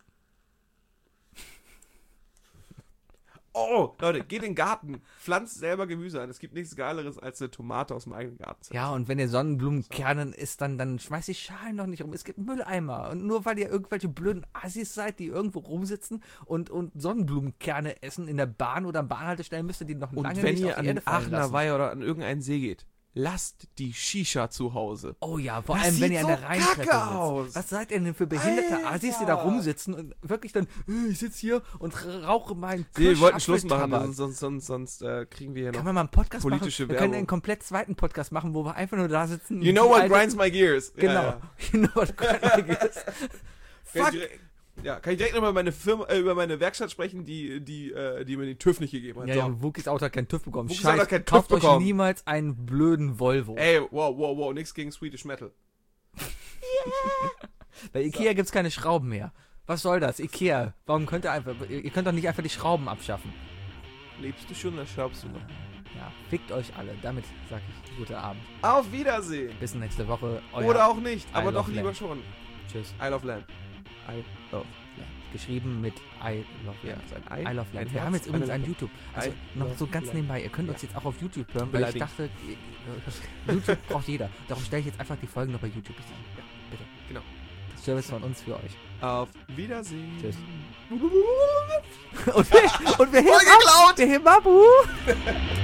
Oh, Leute, geht in den Garten, pflanzt selber Gemüse an. Es gibt nichts Geileres als eine Tomate aus dem eigenen Garten. Ja, und wenn ihr Sonnenblumenkernen isst, dann schmeißt die Schalen doch nicht rum. Es gibt Mülleimer. Und nur weil ihr irgendwelche blöden Assis seid, die irgendwo rumsitzen und Sonnenblumenkerne essen in der Bahn oder am Bahnhaltestellen, müsst ihr die noch Und lange wenn nicht auf ihr die an Erde den fallen Aachener lassen. Weiher oder an irgendeinen See geht, lasst die Shisha zu Hause. Oh ja, vor Das allem, wenn sieht ihr an so der Rheintreppe kacke sitzt. aus. Was seid ihr denn für behinderte Alter. Assis, die da rumsitzen und wirklich dann, ich sitze hier und rauche meinen Wir wollten Schluss machen, Kirschapfeltabak. sonst kriegen wir hier Kann noch. man mal einen Podcast politische machen? Wir können Werbung. einen komplett zweiten Podcast machen, wo wir einfach nur da sitzen. You know die what alte- grinds my gears? Genau. Ja, You know what grinds my gears? ja. Fuck. Kann ich direkt noch über meine Firma, über meine Werkstatt sprechen, die mir den TÜV nicht gegeben hat. Ja, So. ja, Wookies Auto hat keinen TÜV bekommen. Wookies Auto hat keinen TÜV Kauft euch bekommen. niemals einen blöden Volvo. Ey, wow, nix gegen Swedish Metal. Bei Ikea gibt's keine Schrauben mehr. Was soll das? Ikea, warum könnt ihr einfach, ihr könnt doch nicht einfach die Schrauben abschaffen. Lebst du schon, dann schraubst du noch. Ja, fickt euch alle. Damit sag ich guten Abend. Auf Wiedersehen. Bis nächste Woche. Euer Oder auch nicht, aber Isle doch of lieber Lamb. schon. Tschüss. Isle of Lamb. I love Land. Geschrieben mit I Love Ja, Land. sein Ei. I Love Land. Ein Wir haben Herz, jetzt übrigens eine einen YouTube. Also I noch so Love ganz Land. nebenbei. Ihr könnt uns jetzt auch auf YouTube hören, weil ich Beleidigen. dachte, YouTube braucht jeder. Darum stelle ich jetzt einfach die Folgen noch bei YouTube ein. Ja. Bitte. Genau. Das Service von uns für euch. Auf Wiedersehen. Tschüss. Und wir heben Voll geklaut! ab! Wir heben ab!